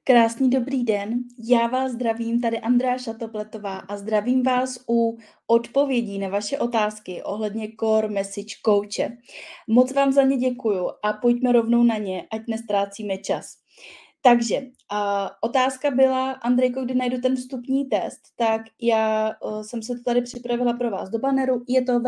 Krásný dobrý den, já vás zdravím, tady Andrea Šatopletová a zdravím vás u odpovědí na vaše otázky ohledně Core Message Coache. Moc vám za ně děkuju a pojďme rovnou na ně, ať nestrácíme čas. Takže otázka byla, Andrejko, kdy najdu ten vstupní test, tak já jsem se to tady připravila pro vás do banneru. Je to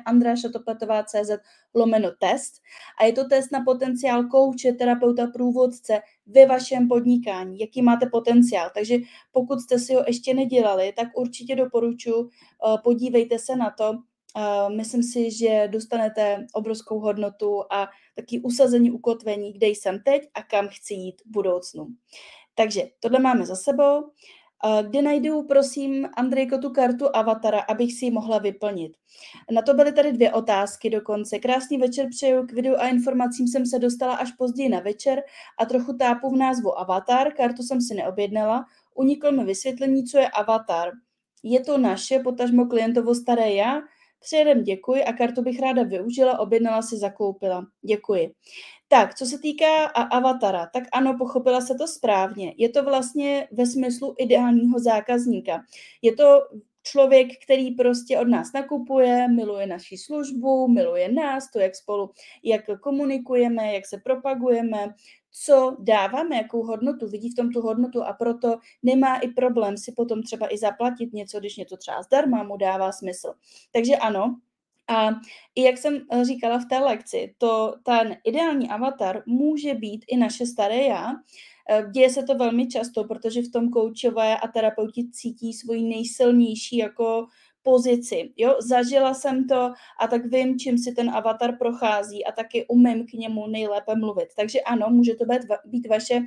www.andreašatopletová.cz/test a je to test na potenciál kouče, terapeuta, průvodce ve vašem podnikání, jaký máte potenciál. Takže pokud jste si ho ještě nedělali, tak určitě doporučuji, podívejte se na to. Myslím si, že dostanete obrovskou hodnotu a taky usazení, ukotvení, kde jsem teď a kam chci jít v budoucnu. Takže tohle máme za sebou. Kde najdu, prosím, Andrejko, tu kartu avatara, abych si ji mohla vyplnit? Na to byly tady 2 otázky dokonce. Krásný večer přeju, k videu a informacím jsem se dostala až později na večer a trochu tápu v názvu avatar, kartu jsem si neobjednala, uniklo mi vysvětlení, co je avatar. Je to naše, potažmo klientovo staré já? Předem děkuji a kartu bych ráda využila, objednala si, zakoupila. Děkuji. Tak, co se týká avatara, tak ano, pochopila se to správně. Je to vlastně ve smyslu ideálního zákazníka. Je to člověk, který prostě od nás nakupuje, miluje naši službu, miluje nás, to, jak komunikujeme, jak se propagujeme, co dáváme, jakou hodnotu, vidí v tom tu hodnotu a proto nemá i problém si potom třeba i zaplatit něco, když něco třeba zdarma mu dává smysl. Takže ano, a i jak jsem říkala v té lekci, ten ideální avatar může být i naše staré já. Děje se to velmi často, protože v tom koučové a terapeuti cítí svoji nejsilnější jako pozici. Jo? Zažila jsem to a tak vím, čím si ten avatar prochází a taky umím k němu nejlépe mluvit. Takže ano, může to být vaše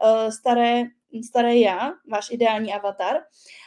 staré já, váš ideální avatar.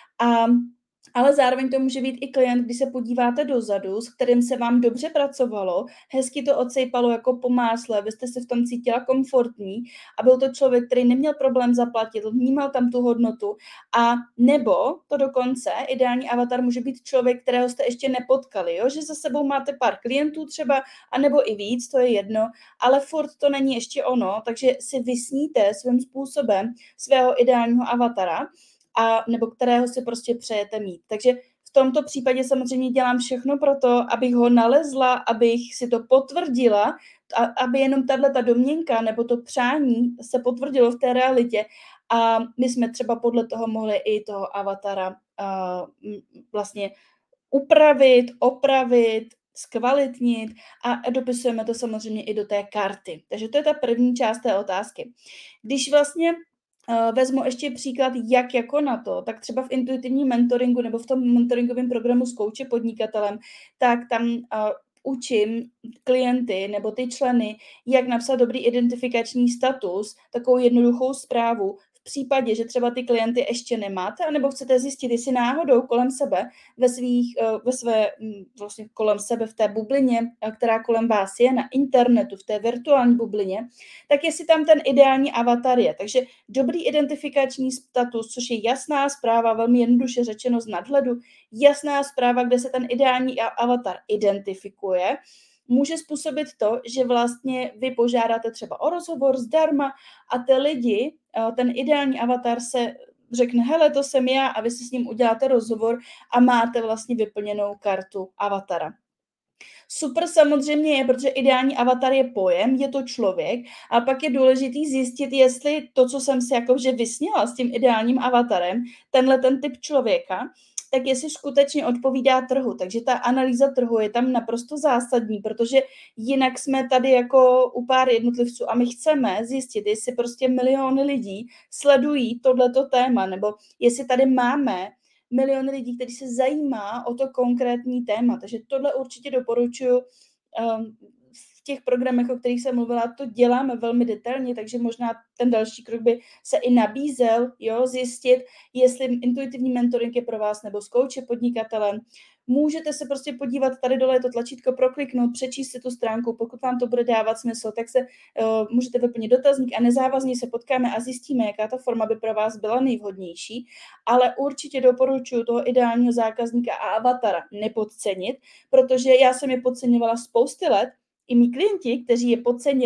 Ale zároveň to může být i klient, když se podíváte dozadu, s kterým se vám dobře pracovalo, hezky to odsejpalo jako po másle, vy jste se v tom cítila komfortní a byl to člověk, který neměl problém zaplatit, vnímal tam tu hodnotu a nebo to dokonce, ideální avatar může být člověk, kterého jste ještě nepotkali, jo? Že za sebou máte pár klientů třeba, anebo i víc, to je jedno, ale furt to není ještě ono, takže si vysníte svým způsobem svého ideálního avatara, nebo kterého si prostě přejete mít. Takže v tomto případě samozřejmě dělám všechno pro to, abych ho nalezla, abych si to potvrdila, aby jenom tato domněnka nebo to přání se potvrdilo v té realitě a my jsme třeba podle toho mohli i toho avatara vlastně upravit, opravit, zkvalitnit a dopisujeme to samozřejmě i do té karty. Takže to je ta první část té otázky. Když vlastně vezmu ještě příklad, jak jako na to, tak třeba v intuitivním mentoringu nebo v tom mentoringovém programu s kouči podnikatelem, tak tam učím klienty nebo ty členy, jak napsat dobrý identifikační status, takovou jednoduchou zprávu, v případě, že třeba ty klienty ještě nemáte, anebo chcete zjistit, jestli náhodou kolem sebe, vlastně kolem sebe v té bublině, která kolem vás je, na internetu, v té virtuální bublině, tak jestli tam ten ideální avatar je. Takže dobrý identifikační status, což je jasná zpráva, velmi jednoduše řečeno z nadhledu, jasná zpráva, kde se ten ideální avatar identifikuje, může způsobit to, že vlastně vy požádáte třeba o rozhovor zdarma a ty lidi, ten ideální avatar se řekne, hele, to jsem já a vy si s ním uděláte rozhovor a máte vlastně vyplněnou kartu avatara. Super samozřejmě je, protože ideální avatar je pojem, je to člověk a pak je důležitý zjistit, jestli to, co jsem si jakože vysněla s tím ideálním avatarem, ten typ člověka, tak jestli skutečně odpovídá trhu. Takže ta analýza trhu je tam naprosto zásadní, protože jinak jsme tady jako u pár jednotlivců a my chceme zjistit, jestli prostě miliony lidí sledují tohleto téma, nebo jestli tady máme milion lidí, kteří se zajímá o to konkrétní téma. Takže tohle určitě doporučuji. V těch programech, o kterých jsem mluvila, to děláme velmi detailně, takže možná ten další krok by se i nabízel, zjistit, jestli intuitivní mentoring je pro vás nebo s kouče podnikatelem. Můžete se prostě podívat, tady dole je to tlačítko, prokliknout, přečíst si tu stránku, pokud vám to bude dávat smysl, tak se můžete vyplnit dotazník a nezávazně se potkáme a zjistíme, jaká ta forma by pro vás byla nejvhodnější, ale určitě doporučuji toho ideálního zákazníka a avatara nepodcenit, protože já jsem je podceňovala spousty let, i mý klienti, kteří je podcenili,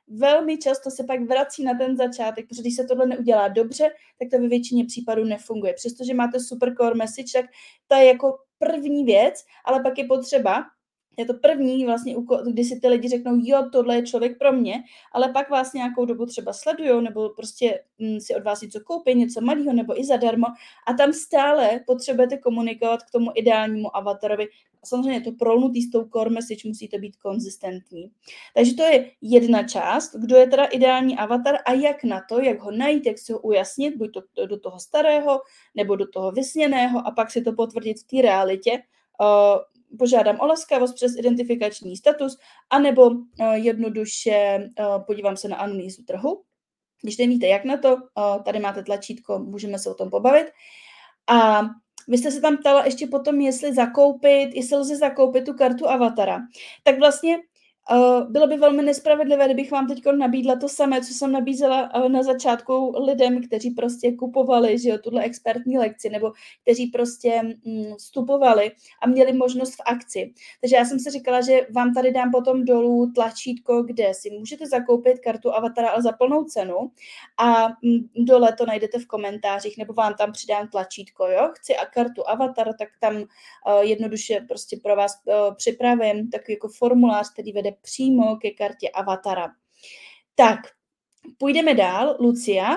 velmi často se pak vrací na ten začátek, protože když se tohle neudělá dobře, tak to ve většině případů nefunguje. Přestože máte super core message, tak to je jako první věc, ale pak je potřeba, je to první vlastně, kdy si ty lidi řeknou, jo, tohle je člověk pro mě, ale pak vás nějakou dobu třeba sledujou, nebo prostě si od vás něco koupí, něco malého, nebo i zadarmo, a tam stále potřebujete komunikovat k tomu ideálnímu avatarovi. A samozřejmě to prolnutý s tou core message musí to být konzistentní. Takže to je jedna část, kdo je teda ideální avatar a jak na to, jak ho najít, jak si ho ujasnit, buď to do toho starého, nebo do toho vysněného, a pak si to potvrdit v té realitě. Požádám o laskavost přes identifikační status, anebo jednoduše podívám se na analýzu trhu. Když nevíte, jak na to, tady máte tlačítko, můžeme se o tom pobavit. A vy jste se tam ptala ještě potom, jestli lze zakoupit tu kartu avatara. Tak vlastně bylo by velmi nespravedlivé, kdybych vám teď nabídla to samé, co jsem nabízela na začátku lidem, kteří prostě kupovali, že jo, tuhle expertní lekci, nebo kteří prostě vstupovali a měli možnost v akci. Takže já jsem si říkala, že vám tady dám potom dolů tlačítko, kde si můžete zakoupit kartu avatara, ale za plnou cenu, a dole to najdete v komentářích, nebo vám tam přidám tlačítko, jo. Chci kartu avatara, tak tam jednoduše prostě pro vás připravím takový jako formulář, který vede přímo ke kartě avatara. Tak, půjdeme dál. Lucia,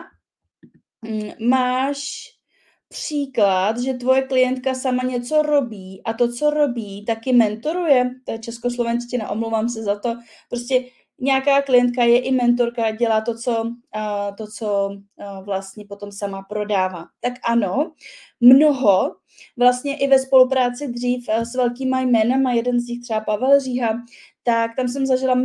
máš příklad, že tvoje klientka sama něco robí a to, co robí, taky mentoruje? To je českoslovenština, omlouvám se za to. Prostě nějaká klientka je i mentorka, dělá to, co vlastně potom sama prodává. Tak ano, mnoho, vlastně i ve spolupráci dřív s velkýma jménama, jeden z nich třeba Pavel Říha, tak tam jsem zažila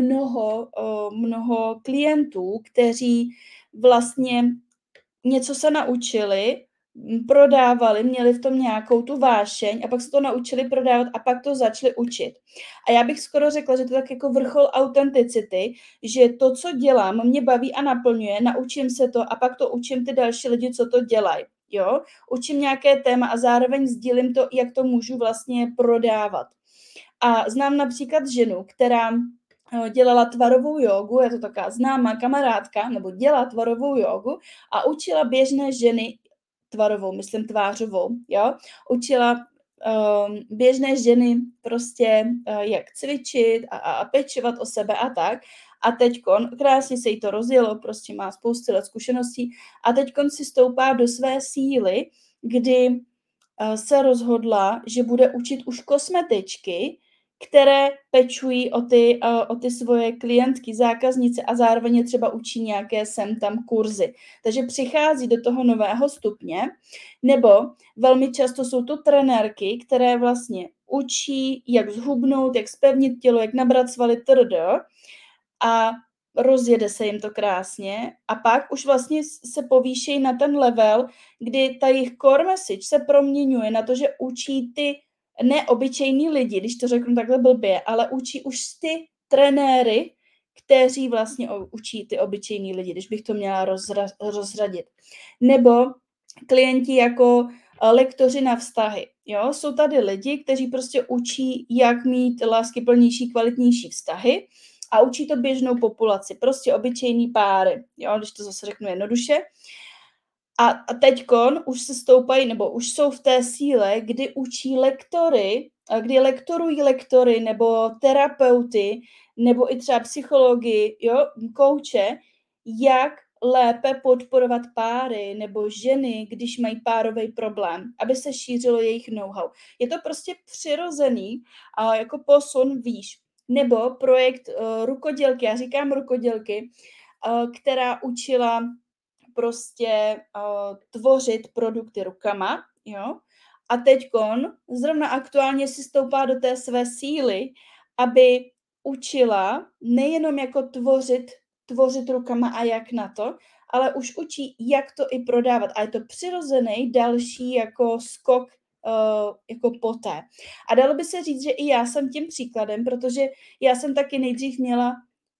mnoho klientů, kteří vlastně něco se naučili, prodávali, měli v tom nějakou tu vášeň a pak se to naučili prodávat a pak to začali učit. A já bych skoro řekla, že to je tak jako vrchol autenticity, že to, co dělám, mě baví a naplňuje, naučím se to a pak to učím ty další lidi, co to dělají. Jo? Učím nějaké téma a zároveň sdílím to, jak to můžu vlastně prodávat. A znám například ženu, která dělala tvarovou jógu, je to taková známá kamarádka, nebo dělá tvarovou jógu a učila běžné ženy tvářovou, jo, učila běžné ženy prostě, jak cvičit a pečovat o sebe a tak. A teďkon, krásně se jí to rozjelo, prostě má spoustu let zkušeností a teďkon si stoupá do své síly, kdy se rozhodla, že bude učit už kosmetičky, které pečují o ty svoje klientky, zákaznice a zároveň je třeba učí nějaké sem tam kurzy. Takže přichází do toho nového stupně, nebo velmi často jsou to trenérky, které vlastně učí, jak zhubnout, jak zpevnit tělo, jak nabrat svaly a rozjede se jim to krásně a pak už vlastně se povýšejí na ten level, kdy ta jejich core message se proměňuje na to, že učí ty neobyčejní lidi, když to řeknu takhle blbě, ale učí už ty trenéry, kteří vlastně učí ty obyčejní lidi, když bych to měla rozřadit. Nebo klienti jako lektoři na vztahy. Jo? Jsou tady lidi, kteří prostě učí, jak mít láskyplnější, kvalitnější vztahy a učí to běžnou populaci, prostě obyčejný páry, jo? Když to zase řeknu jednoduše. A teďkon už se stoupají, nebo už jsou v té síle, kdy učí lektory, kdy lektorují lektory nebo terapeuty, nebo i třeba psychologi, jo, kouče, jak lépe podporovat páry nebo ženy, když mají párový problém, aby se šířilo jejich know-how. Je to prostě přirozený jako posun výš. Nebo projekt rukodělky, já říkám rukodělky, která učila prostě tvořit produkty rukama, jo, a teďkon zrovna aktuálně si stoupá do té své síly, aby učila nejenom jako tvořit rukama a jak na to, ale už učí, jak to i prodávat. A je to přirozený další jako skok jako poté. A dalo by se říct, že i já jsem tím příkladem, protože já jsem taky nejdřív měla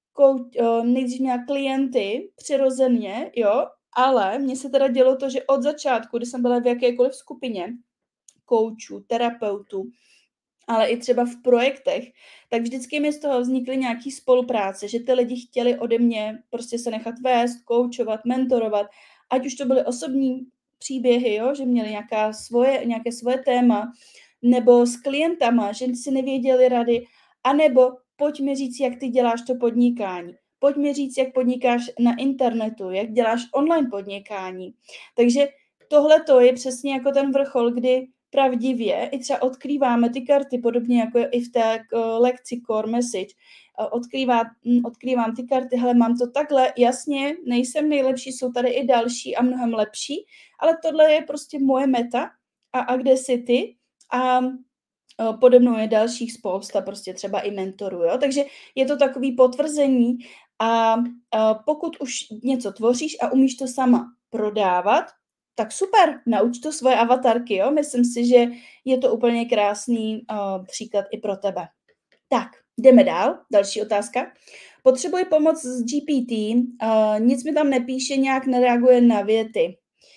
klienty přirozeně, jo, ale mně se teda dělo to, že od začátku, kdy jsem byla v jakékoliv skupině koučů, terapeutů ale i třeba v projektech, tak vždycky mi z toho vznikly nějaký spolupráce, že ty lidi chtěli ode mě prostě se nechat vést, koučovat, mentorovat, ať už to byly osobní příběhy, jo, že měli nějaké svoje téma, nebo s klientama, že si nevěděli rady, anebo pojď mi říct, jak ty děláš to podnikání. Pojď mi říct, jak podnikáš na internetu, jak děláš online podnikání. Takže tohle to je přesně jako ten vrchol, kdy pravdivě i třeba odkrýváme ty karty, podobně jako i v té lekci Core Message. Odkrývám ty karty, hele, mám to takhle, jasně, nejsem nejlepší, jsou tady i další a mnohem lepší, ale tohle je prostě moje meta a kde jsi ty? A podobnou je dalších spousta, prostě třeba i mentorů, jo? Takže je to takový potvrzení a pokud už něco tvoříš a umíš to sama prodávat, tak super, nauč to svoje avatarky, jo? Myslím si, že je to úplně krásný příklad i pro tebe. Tak, jdeme dál. Další otázka. Potřebuji pomoc s GPT, nic mi tam nepíše, nějak nereaguje na věty.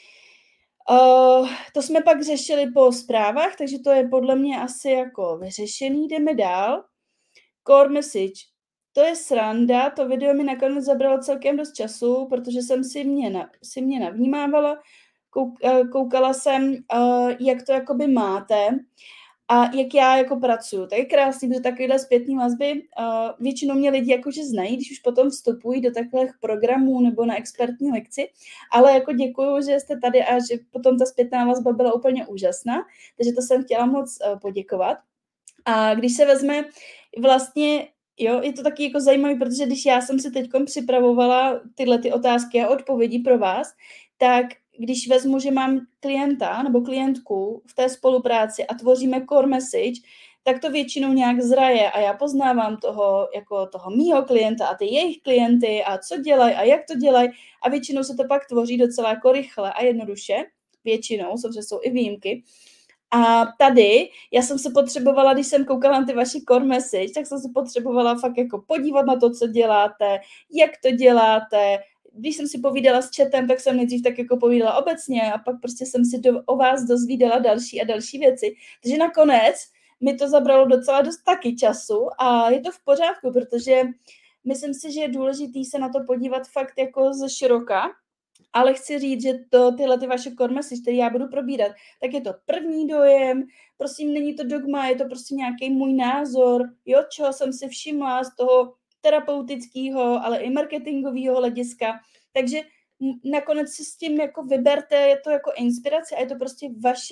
To jsme pak řešili po zprávách, takže to je podle mě asi jako vyřešený. Jdeme dál. Core Message. To je sranda, to video mi nakonec zabralo celkem dost času, protože jsem si mě navnímávala, koukala jsem, jak to jakoby máte a jak já jako pracuju. Tak je krásný, protože takovéhle zpětné vazby většinou mě lidi jakože znají, když už potom vstupují do takových programů nebo na expertní lekci, ale jako děkuju, že jste tady a že potom ta zpětná vazba byla úplně úžasná, takže to jsem chtěla moc poděkovat. A když se vezme vlastně, jo, je to taky jako zajímavý, protože když já jsem si teďkom připravovala tyhle ty otázky a odpovědi pro vás, tak když vezmu, že mám klienta nebo klientku v té spolupráci a tvoříme core message, tak to většinou nějak zraje a já poznávám toho mýho klienta a ty jejich klienty a co dělají a jak to dělají a většinou se to pak tvoří docela jako rychle a jednoduše, většinou, samozřejmě jsou i výjimky. A tady já jsem se potřebovala, když jsem koukala na ty vaše core message, tak jsem se potřebovala fakt jako podívat na to, co děláte, jak to děláte. Když jsem si povídala s chatem, tak jsem nejdřív tak jako povídala obecně a pak prostě jsem si o vás dozvídala další a další věci. Takže nakonec mi to zabralo docela dost taky času a je to v pořádku, protože myslím si, že je důležitý se na to podívat fakt jako ze široka, ale chci říct, že tyhle ty vaše core message, které já budu probírat, tak je to první dojem, prosím, není to dogma, je to prostě nějaký můj názor, jo, čeho jsem si všimla z toho terapeutického, ale i marketingového hlediska. Takže nakonec si s tím jako vyberte, je to jako inspirace a je to prostě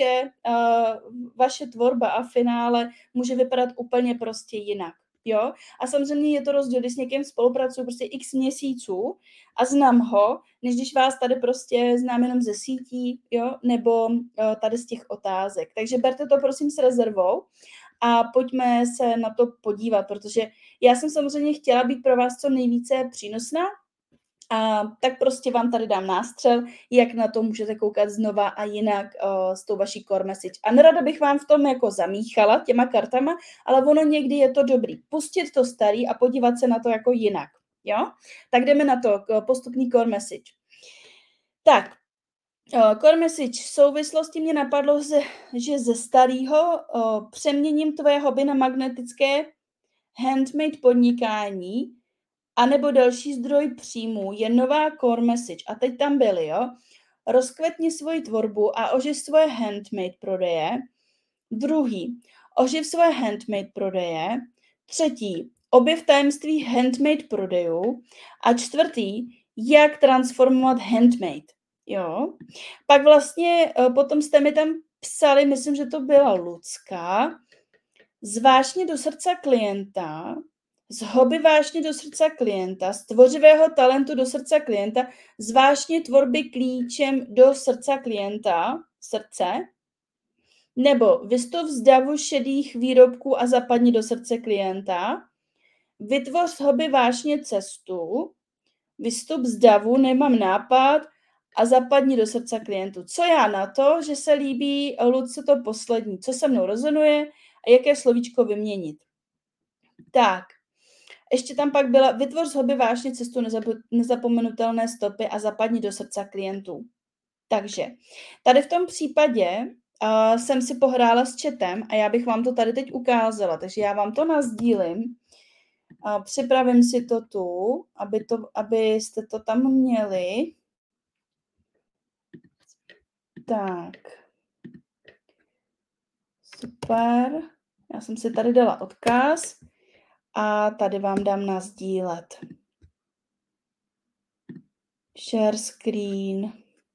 vaše tvorba a finále může vypadat úplně prostě jinak. Jo? A samozřejmě je to rozdíl, když s někým spolupracuju prostě x měsíců a znám ho, než když vás tady prostě znám jenom ze sítí, jo? Nebo tady z těch otázek. Takže berte to prosím s rezervou a pojďme se na to podívat, protože já jsem samozřejmě chtěla být pro vás co nejvíce přínosná, a tak prostě vám tady dám nástřel, jak na to můžete koukat znova a jinak s tou vaší core message. A nerada bych vám v tom jako zamíchala těma kartama, ale ono někdy je to dobrý. Pustit to starý a podívat se na to jako jinak. Jo? Tak jdeme na to, postupný core message. Tak, core message v souvislosti mě napadlo, že ze starého přeměním tvoje hobby na magnetické handmade podnikání anebo další zdroj příjmů je nová core message. A teď tam byly, jo. Rozkvetni svoji tvorbu a oživ svoje handmade prodeje. Druhý, oživ svoje handmade prodeje. Třetí, objev tajemství handmade prodejů. A čtvrtý, jak transformovat handmade. Jo. Pak vlastně potom jste mi tam psali, myslím, že to byla Lucka, zvážně do srdce klienta, z hobby vášně do srdce klienta, z tvořivého talentu do srdce klienta, z vášně tvorby klíčem do srdce klienta, srdce, nebo vystup z davu šedých výrobků a zapadni do srdce klienta, vytvoř z hobby vášně cestu, vystup z davu, nemám nápad a zapadni do srdce klientů. Co já na to, že se líbí Luce to poslední, co se mnou rezonuje a jaké slovíčko vyměnit. Tak, ještě tam pak byla, vytvoř z hobby vášně cestu nezapomenutelné stopy a zapadni do srdce klientů. Takže tady v tom případě jsem si pohrála s chatem a já bych vám to tady teď ukázala, takže já vám to nasdílím. Připravím si to tu, abyste to tam měli. Tak. Super. Já jsem si tady dala odkaz a tady vám dám nasdílet. Share screen.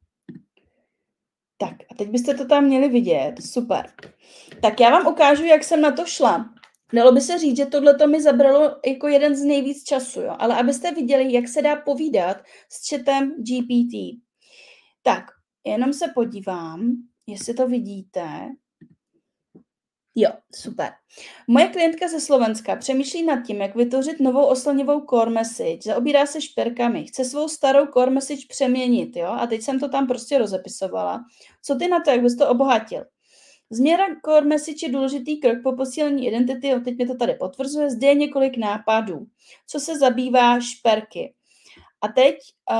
Tak a teď byste to tam měli vidět. Super. Tak já vám ukážu, jak jsem na to šla. Dalo by se říct, že tohleto mi zabralo jako jeden z nejvíc času, jo? Ale abyste viděli, jak se dá povídat s chatem GPT. Tak, jenom se podívám, jestli to vidíte. Jo, super. Moje klientka ze Slovenska přemýšlí nad tím, jak vytvořit novou oslnivou core message, zaobírá se šperkami, chce svou starou core message přeměnit, jo? A teď jsem to tam prostě rozepisovala. Co ty na to, jak bys to obohatil? Změna core message je důležitý krok po posílení identity, teď mi to tady potvrzuje, zde je několik nápadů, co se zabývá šperky. A teď,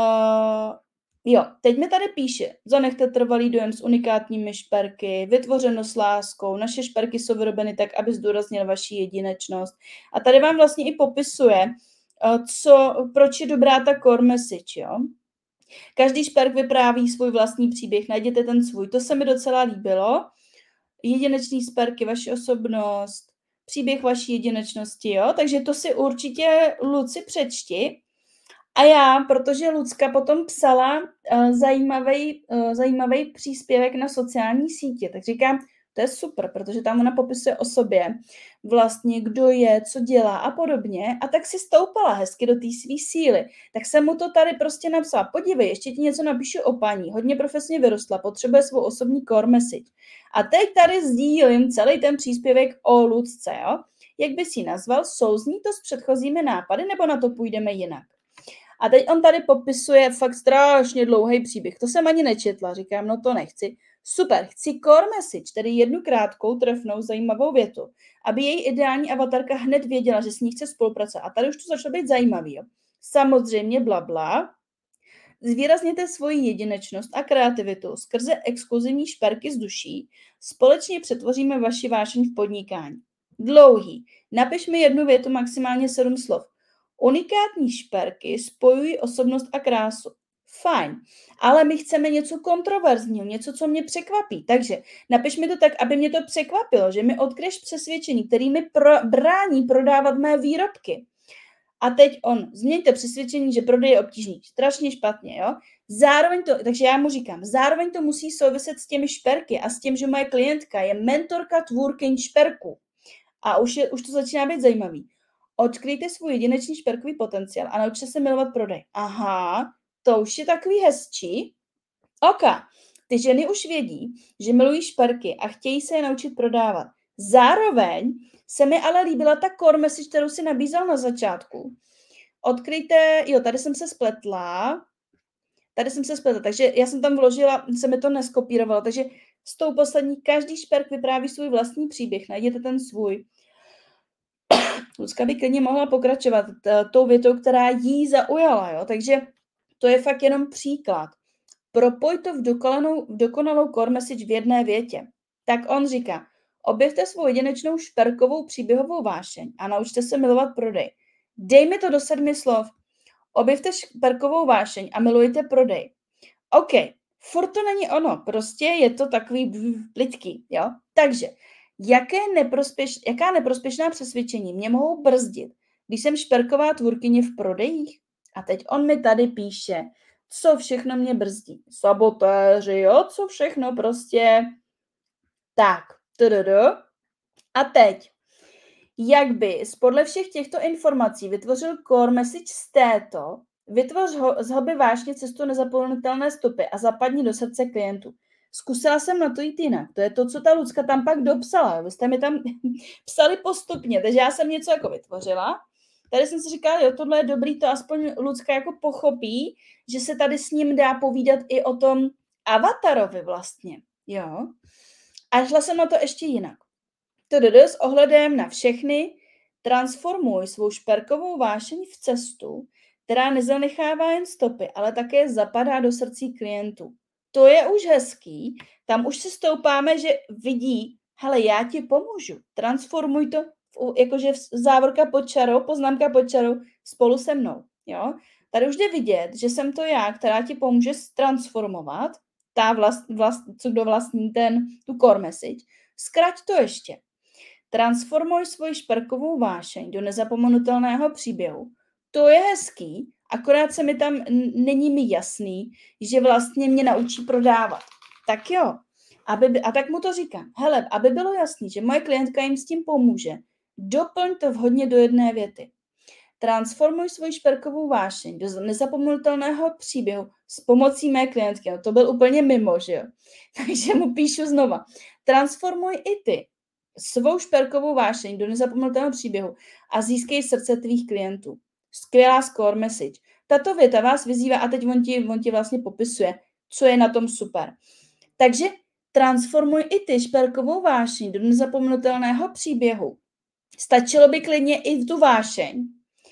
teď mi tady píše, zanechte trvalý dojem s unikátními šperky, vytvořeno s láskou, naše šperky jsou vyrobeny tak, aby zdůraznil vaši jedinečnost. A tady vám vlastně i popisuje, proč je dobrá ta core message, jo. Každý šperk vypráví svůj vlastní příběh, najděte ten svůj, to se mi docela líbilo. Jedinečný šperky, vaši osobnost, příběh vaší jedinečnosti, jo? Takže to si určitě, Luci, přečti. A já, protože Lucka potom psala zajímavý příspěvek na sociální sítě, tak říkám, to je super, protože tam ona popisuje o sobě, vlastně kdo je, co dělá a podobně. A tak si stoupala hezky do té své síly. Tak jsem mu to tady prostě napsala. Podívej, ještě ti něco napíšu o paní. Hodně profesně vyrostla, potřebuje svou osobní core message. A teď tady sdílím celý ten příspěvek o Lucce, jo? Jak bys ji nazval? Souzní to s předchozími nápady, nebo na to půjdeme jinak? A teď on tady popisuje fakt strašně dlouhý příběh. To jsem ani nečetla, říkám, no to nechci. Super, chci core message, tedy jednu krátkou, trefnou, zajímavou větu, aby její ideální avatarka hned věděla, že s ní chce spolupracovat. A tady už to začalo být zajímavý. Jo. Samozřejmě blabla. Zvýrazněte svoji jedinečnost a kreativitu skrze exkluzivní šperky z duší. Společně přetvoříme vaši vášeň v podnikání. Dlouhý. Napiš mi jednu větu, maximálně 7 slov. Unikátní šperky spojují osobnost a krásu. Fajn, ale my chceme něco kontroverzního, něco, co mě překvapí. Takže napiš mi to tak, aby mě to překvapilo, že mi odkryješ přesvědčení, který mi brání prodávat mé výrobky. A teď změňte přesvědčení, že prodej je obtížný. Strašně špatně, jo? Takže já mu říkám, zároveň to musí souviset s těmi šperky a s tím, že moje klientka je mentorka tvůrkyň šperku. A už to začíná být zajímavý. Odkryjte svůj jedinečný šperkový potenciál a naučte se milovat prodej. Aha, to už je takový hezčí. Ty ženy už vědí, že milují šperky a chtějí se je naučit prodávat. Zároveň se mi ale líbila ta core message, kterou si nabízel na začátku. Odkryjte, tady jsem se spletla, takže já jsem tam vložila, se mi to neskopírovalo, takže s tou poslední, každý šperk vypráví svůj vlastní příběh, najděte ten svůj. Lucka by klidně mohla pokračovat tou větou, která jí zaujala, jo? Takže to je fakt jenom příklad. Propoj to v dokonalou core message v jedné větě. Tak on říká, objevte svou jedinečnou šperkovou příběhovou vášeň a naučte se milovat prodej. Dej mi to do 7 slov. Objevte šperkovou vášeň a milujte prodej. OK, furt to není ono, prostě je to takový plitký, jo? Takže, jaká neprospěšná přesvědčení mě mohou brzdit, když jsem šperková tvůrkyně v prodejích? A teď on mi tady píše, co všechno mě brzdí. Sabotéři, jo? Co všechno prostě. Tak. A teď. Jak bys podle všech těchto informací vytvořil core message z této, vytvoř z hobby vášně cestu nezapomenutelné stopy a zapadni do srdce klientů. Zkusila jsem na to jít jinak. To je to, co ta Lucka tam pak dopsala. Vy jste mi tam psali postupně, takže já jsem něco jako vytvořila. Tady jsem si říkala, jo, tohle je dobrý, to aspoň Lucka jako pochopí, že se tady s ním dá povídat i o tom avatarovi vlastně, jo. A šla jsem na to ještě jinak. S ohledem na všechny transformuj svou šperkovou vášeň v cestu, která nezanechává jen stopy, ale také zapadá do srdcí klientů. To je už hezký, tam už si stoupáme, že vidí, hele, já ti pomůžu, transformuj to, jakože závorka pod čarou, poznámka pod čarou, spolu se mnou, jo. Tady už jde vidět, že jsem to já, která ti pomůže transformovat, co kdo vlastní tu core message. Zkrať to ještě. Transformuj svoji šperkovou vášeň do nezapomenutelného příběhu. To je hezký, akorát se mi tam není mi jasný, že vlastně mě naučí prodávat. Tak jo, a tak mu to říkám. Hele, aby bylo jasný, že moje klientka jim s tím pomůže, doplň to vhodně do jedné věty. Transformuj svoji šperkovou vášeň do nezapomenutelného příběhu s pomocí mé klientky. No, to byl úplně mimo, že jo? Takže mu píšu znova. Transformuj i ty svou šperkovou vášeň do nezapomenutelného příběhu a získej srdce tvých klientů. Skvělá score message. Tato věta vás vyzývá a teď on ti vlastně popisuje, co je na tom super. Takže transformuj i ty šperkovou vášeň do nezapomenutelného příběhu. Stačilo by klidně i v tu vášeň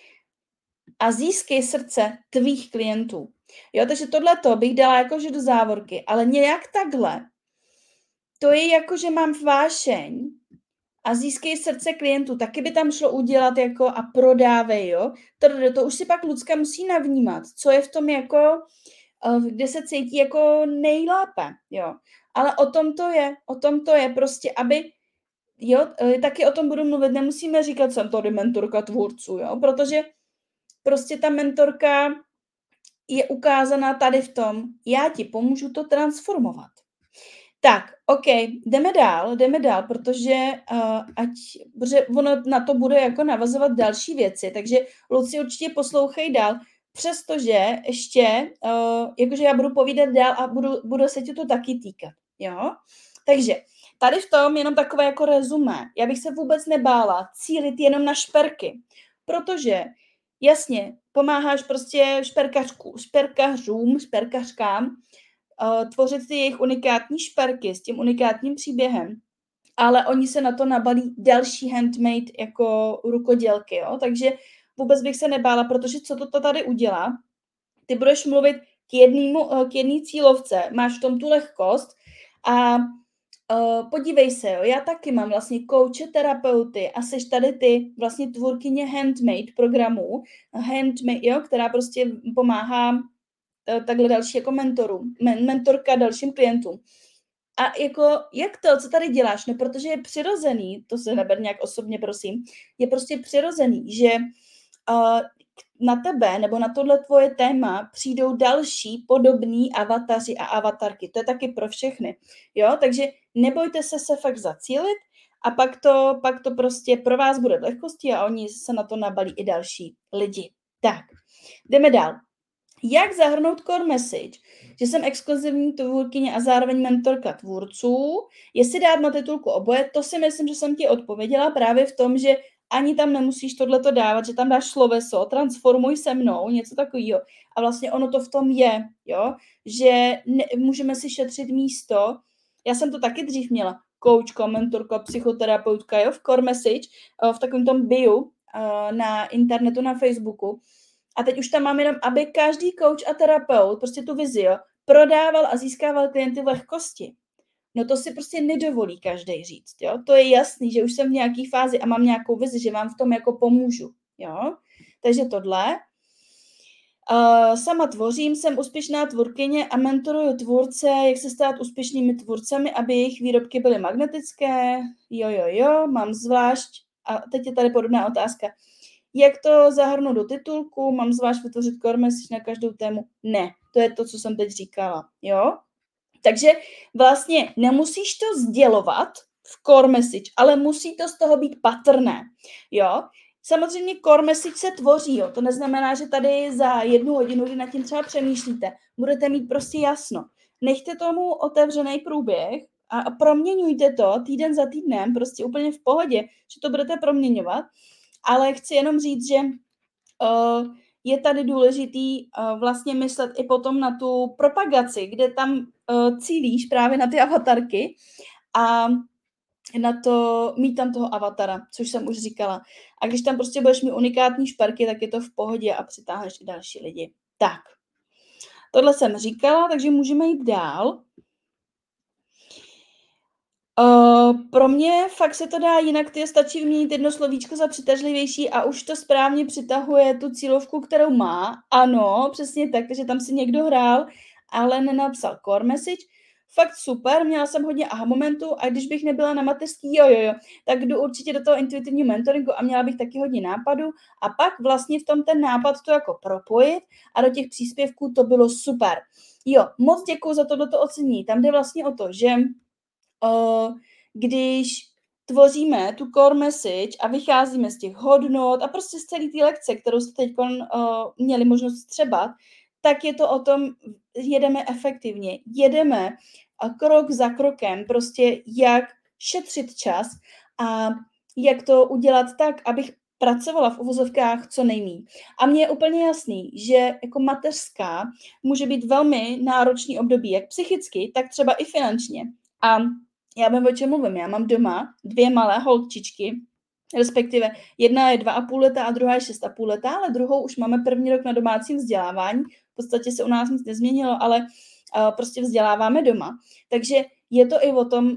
a získej srdce tvých klientů. Jo, takže tohleto bych dala jakože do závorky, ale nějak takhle. To je jako, že mám vášeň a získej srdce klientů. Taky by tam šlo udělat jako a prodávej, jo. To už si pak Lucka musí navnímat, co je v tom jako, kde se cítí jako nejlépe, jo. Ale o tom to je prostě, aby, jo, taky o tom budu mluvit, nemusíme říkat, jsem tady mentorka tvůrců, jo, protože prostě ta mentorka je ukázaná tady v tom, já ti pomůžu to transformovat. Tak, OK, jdeme dál, protože protože ono na to bude jako navazovat další věci, takže Luci určitě poslouchej dál, přestože ještě, jakože já budu povídat dál a budu se ti to taky týkat, jo? Takže tady v tom jenom takové jako rezumé. Já bych se vůbec nebála cílit jenom na šperky, protože jasně, pomáháš prostě šperkařkám, tvořit ty jejich unikátní šperky s tím unikátním příběhem, ale oni se na to nabalí další handmade jako rukodělky, jo? Takže vůbec bych se nebála, protože co to tady udělá? Ty budeš mluvit k jedné cílovce, máš v tom tu lehkost a podívej se, jo, já taky mám vlastně kouče, terapeuty a seš tady ty vlastně tvůrkyně handmade programů, jo, která prostě pomáhá takhle další jako mentorka dalším klientům. A jako, jak to, co tady děláš? No, protože je přirozený, to se neber nějak osobně, prosím, je prostě přirozený, že na tebe nebo na tohle tvoje téma přijdou další podobný avataři a avatarky. To je taky pro všechny, jo? Takže nebojte se fakt zacílit a pak to prostě pro vás bude lehkostí a oni se na to nabalí i další lidi. Tak, jdeme dál. Jak zahrnout core message, že jsem exkluzivní tvůrkyně a zároveň mentorka tvůrců, jestli dát na titulku oboje, to si myslím, že jsem ti odpověděla právě v tom, že ani tam nemusíš tohleto dávat, že tam dáš sloveso, transformuj se mnou, něco takového. A vlastně ono to v tom je, jo, že můžeme si šetřit místo. Já jsem to taky dřív měla, koučka, mentorka, psychoterapeutka, jo, v core message, v takovém tom bio na internetu, na Facebooku. A teď už tam mám jenom, aby každý coach a terapeut, prostě tu vizi, jo, prodával a získával klienty v lehkosti. No to si prostě nedovolí každý říct, jo. To je jasný, že už jsem v nějaké fázi a mám nějakou vizi, že vám v tom jako pomůžu, jo. Takže tohle. Sama tvořím, jsem úspěšná tvůrkyně a mentoruju tvůrce, jak se stát úspěšnými tvůrcemi, aby jejich výrobky byly magnetické. Jo, mám zvlášť, a teď je tady podobná otázka, jak to zahrnout do titulku, mám zvlášť vytvořit core message na každou tému? Ne, to je to, co jsem teď říkala, jo? Takže vlastně nemusíš to sdělovat v core message, ale musí to z toho být patrné, jo? Samozřejmě core message se tvoří, jo? To neznamená, že tady za 1 hodinu, kdy nad tím třeba přemýšlíte, budete mít prostě jasno. Nechte tomu otevřený průběh a proměňujte to týden za týdnem, prostě úplně v pohodě, že to budete proměňovat, ale chci jenom říct, že je tady důležitý vlastně myslet i potom na tu propagaci, kde tam cílíš právě na ty avatarky a na to, mít tam toho avatara, což jsem už říkala. A když tam prostě budeš mít unikátní šperky, tak je to v pohodě a přitáhneš i další lidi. Tak. tohle jsem říkala, takže můžeme jít dál. Pro mě fakt se to dá jinak, stačí vyměnit jedno slovíčko za přitažlivější a už to správně přitahuje tu cílovku, kterou má. Ano, přesně tak, takže tam si někdo hrál, ale nenapsal core message. Fakt super, měla jsem hodně aha momentů a když bych nebyla na mateřský, jo, tak jdu určitě do toho intuitivního mentoringu a měla bych taky hodně nápadů a pak vlastně v tom ten nápad to jako propojit a do těch příspěvků to bylo super. Jo, moc děkuju za tohleto ocenění. Tam jde vlastně o to, že když tvoříme tu core message a vycházíme z těch hodnot a prostě z celé té lekce, kterou jste teď měli možnost třebat, tak je to o tom, jedeme efektivně, jedeme krok za krokem, prostě jak šetřit čas a jak to udělat tak, abych pracovala v uvozovkách co nejméně. A mně je úplně jasný, že jako mateřská může být velmi náročný období, jak psychicky, tak třeba i finančně. A já vím, o čem mluvím. Já mám doma 2 malé holčičky, respektive jedna je 2,5 leta a druhá je 6,5 leta, ale druhou už máme první rok na domácím vzdělávání. V podstatě se u nás nic nezměnilo, ale prostě vzděláváme doma. Takže je to i o tom,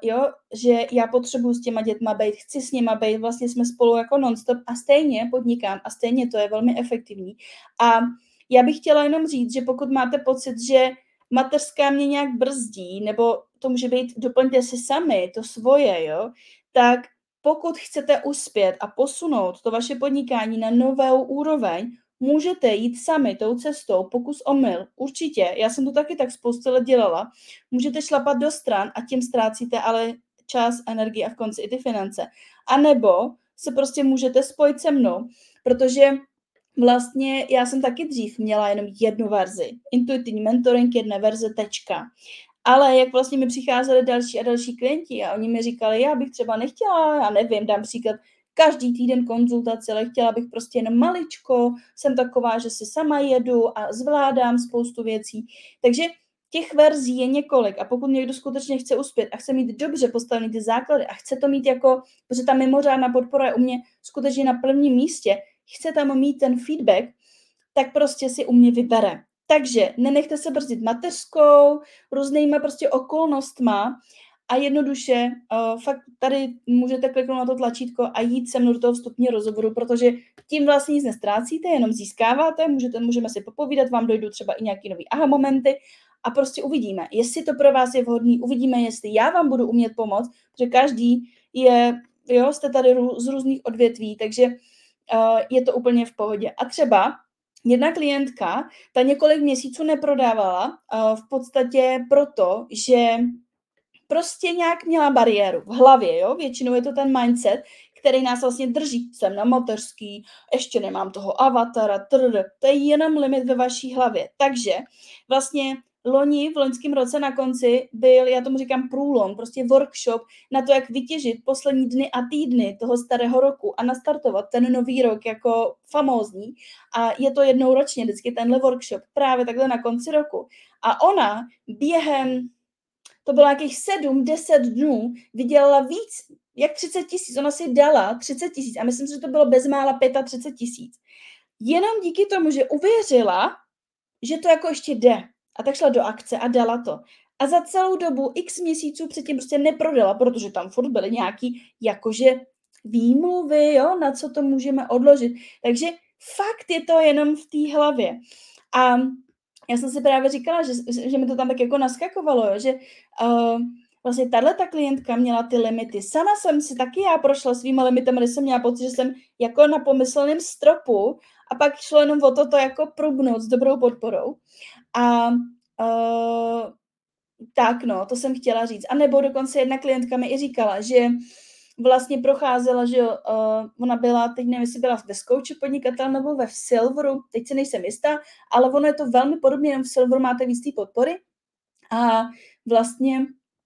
že já potřebuji s těma dětma být, chci s nima být, vlastně jsme spolu jako non-stop a stejně podnikám a stejně to je velmi efektivní. A já bych chtěla jenom říct, že pokud máte pocit, že mateřská mě nějak brzdí, nebo to může být, doplňte si sami to svoje, jo, tak pokud chcete uspět a posunout to vaše podnikání na novou úroveň, můžete jít sami tou cestou, pokus omyl, určitě, já jsem to taky tak spoustu let dělala, můžete šlapat do stran a tím ztrácíte ale čas, energii a v konci i ty finance. A nebo se prostě můžete spojit se mnou, protože vlastně já jsem taky dřív měla jenom jednu verzi. Intuitivní mentoring, jedna verze, tečka. Ale jak vlastně mi přicházeli další a další klienti a oni mi říkali, já bych třeba nechtěla, já nevím, dám příklad, každý týden konzultace, ale chtěla bych prostě jenom maličko, jsem taková, že si sama jedu a zvládám spoustu věcí. Takže těch verzí je několik a pokud někdo skutečně chce uspět a chce mít dobře postavený ty základy a chce to mít jako, protože ta mimořádná podpora je u mě skutečně na prvním místě, chce tam mít ten feedback, tak prostě si u mě vybere. Takže nenechte se brzdit mateřskou, různýma prostě okolnostma a jednoduše fakt tady můžete kliknout na to tlačítko a jít se mnou do toho vstupního rozhovoru, protože tím vlastně nic nestrácíte, jenom získáváte, můžeme si popovídat, vám dojdou třeba i nějaký nový aha momenty a prostě uvidíme, jestli to pro vás je vhodný, uvidíme, jestli já vám budu umět pomoct, protože každý jste tady z různých odvětví, takže je to úplně v pohodě. A třeba jedna klientka, ta několik měsíců neprodávala v podstatě proto, že prostě nějak měla bariéru v hlavě, jo? Většinou je to ten mindset, který nás vlastně drží. Jsem na mateřský, ještě nemám toho avatara, to je jenom limit ve vaší hlavě. Takže vlastně v loňském roce na konci byl, já tomu říkám průlom, prostě workshop na to, jak vytěžit poslední dny a týdny toho starého roku a nastartovat ten nový rok jako famózní. A je to jednou ročně vždycky tenhle workshop, právě takhle na konci roku. A ona během, to bylo nějakých 7-10 dnů, vydělala víc jak 30 000. Ona si dala 30 000 a myslím, že to bylo bezmála 35 000. Jenom díky tomu, že uvěřila, že to jako ještě jde. A tak šla do akce a dala to. A za celou dobu x měsíců předtím prostě neprodala, protože tam furt byly nějaký jakože výmluvy, jo, na co to můžeme odložit. Takže fakt je to jenom v té hlavě. A já jsem si právě říkala, že mi to tam tak jako naskakovalo, jo, že vlastně tato klientka měla ty limity. Sama jsem si taky já prošla svýma limitami, když jsem měla pocit, že jsem jako na pomyslném stropu a pak šlo jenom o to jako prubnout s dobrou podporou. A tak no, to jsem chtěla říct. A nebo dokonce jedna klientka mi i říkala, že vlastně procházela, že ona byla, teď nevím, jestli byla ve Zkouči podnikatel nebo ve Silveru, teď si nejsem jistá, ale ono je to velmi podobně, jenom v Silveru máte víc té podpory a vlastně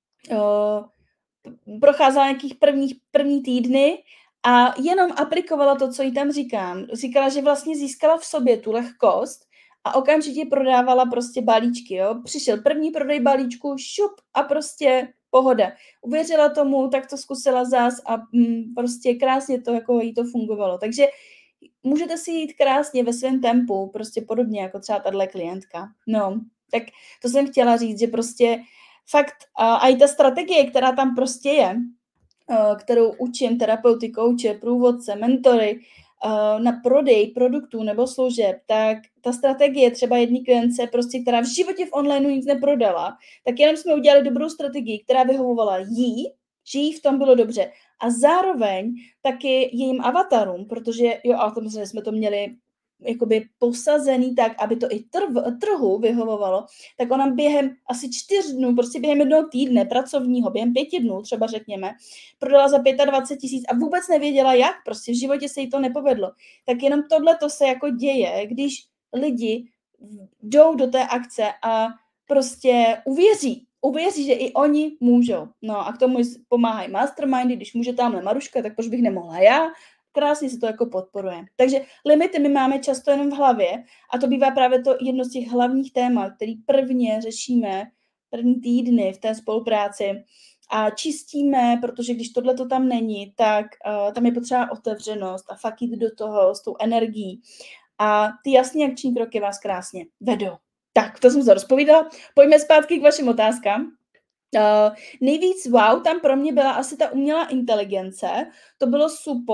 procházela nějakých první týdny a jenom aplikovala to, co jí tam říkám. Říkala, že vlastně získala v sobě tu lehkost a okamžitě prodávala prostě balíčky, jo. Přišel první prodej balíčku, šup a prostě pohoda. Uvěřila tomu, tak to zkusila zas a prostě krásně to, jako jí to fungovalo. Takže můžete si jít krásně ve svém tempu, prostě podobně jako třeba tahle klientka. No, tak to jsem chtěla říct, že prostě fakt a i ta strategie, která tam prostě je, kterou učím terapeuty, kouče, průvodce, mentory na prodej produktů nebo služeb, tak ta strategie třeba jedné klientce, prostě, která v životě v onlineu nic neprodala, tak jenom jsme udělali dobrou strategii, která vyhovovala jí, že jí v tom bylo dobře. A zároveň taky jejím avatarům, protože jo, a tom jsme to měli jakoby posazený tak, aby to i trhu vyhovovalo, tak ona během asi 4 dnů, prostě během 1 týdne pracovního, během 5 dnů třeba řekněme, prodala za 25 000 a vůbec nevěděla jak, prostě v životě se jí to nepovedlo. Tak jenom tohle to se jako děje, když lidi jdou do té akce a prostě uvěří, že i oni můžou. No a k tomu pomáhají mastermindy, když může tamhle Maruška, tak proč bych nemohla já? Krásně se to jako podporuje. Takže limity my máme často jenom v hlavě a to bývá právě to jedno z těch hlavních témat, který prvně řešíme první týdny v té spolupráci a čistíme, protože když tohle to tam není, tak tam je potřeba otevřenost a fakt jít do toho s tou energií. A ty jasné akční kroky vás krásně vedou. Tak, to jsem se rozpovídala. Pojďme zpátky k vašim otázkám. Nejvíc wow tam pro mě byla asi ta umělá inteligence. To bylo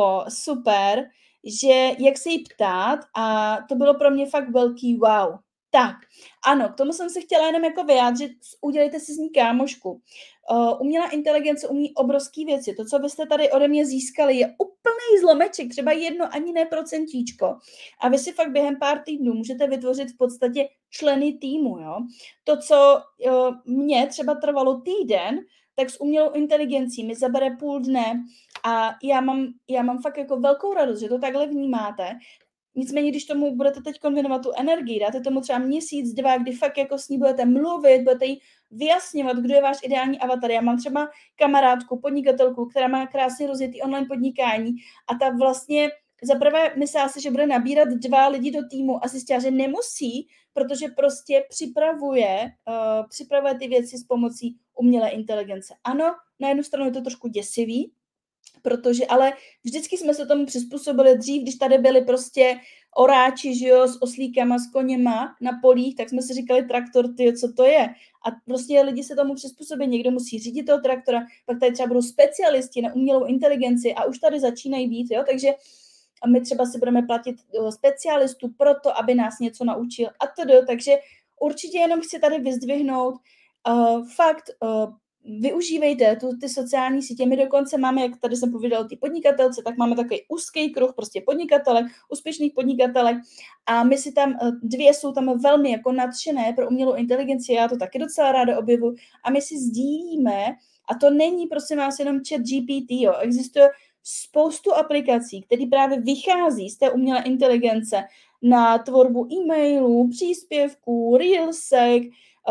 super, že jak se jí ptát a to bylo pro mě fakt velký wow. Tak, ano, k tomu jsem se chtěla jenom jako vyjádřit, udělejte si z ní kámošku. Umělá inteligence umí obrovský věci. To, co byste tady ode mě získali, je úplný zlomeček, třeba 1 ani ne procentíčko. A vy si fakt během pár týdnů můžete vytvořit v podstatě členy týmu. Jo? To, co mně třeba trvalo týden, tak s umělou inteligencí mi zabere půl dne a já mám fakt jako velkou radost, že to takhle vnímáte. Nicméně, když tomu budete teď věnovat tu energii, dáte tomu třeba měsíc, 2, kdy fakt jako s ní budete mluvit, budete jí vyjasňovat, kdo je váš ideální avatar. Já mám třeba kamarádku, podnikatelku, která má krásně rozjetý online podnikání a ta vlastně zaprvé myslela si, že bude nabírat 2 lidi do týmu a zjistila, že nemusí, protože prostě připravuje ty věci s pomocí umělé inteligence. Ano, na jednu stranu je to trošku děsivý, protože ale vždycky jsme se tomu přizpůsobili dřív, když tady byli prostě oráči, že jo, s oslíkama, s koněma na polích, tak jsme si říkali traktor, tyjo, co to je? A prostě lidi se tomu přizpůsobí, někdo musí řídit toho traktora, pak tady třeba budou specialisti na umělou inteligenci a už tady začínají být, jo, takže a my třeba si budeme platit specialistu pro to, aby nás něco naučil a to, takže určitě jenom chci tady vyzdvihnout fakt využívejte ty sociální sítě. My dokonce máme, jak tady jsem povídala o ty podnikatelce, tak máme takový úzký kruh prostě podnikatelek, úspěšných podnikatelek a my si tam, 2 jsou tam velmi jako nadšené pro umělou inteligenci, já to taky docela ráda objevu a my si sdílíme a to není prosím vás jenom ChatGPT, jo, existuje spoustu aplikací, které právě vychází z té umělé inteligence na tvorbu e-mailů, příspěvků, reelsek,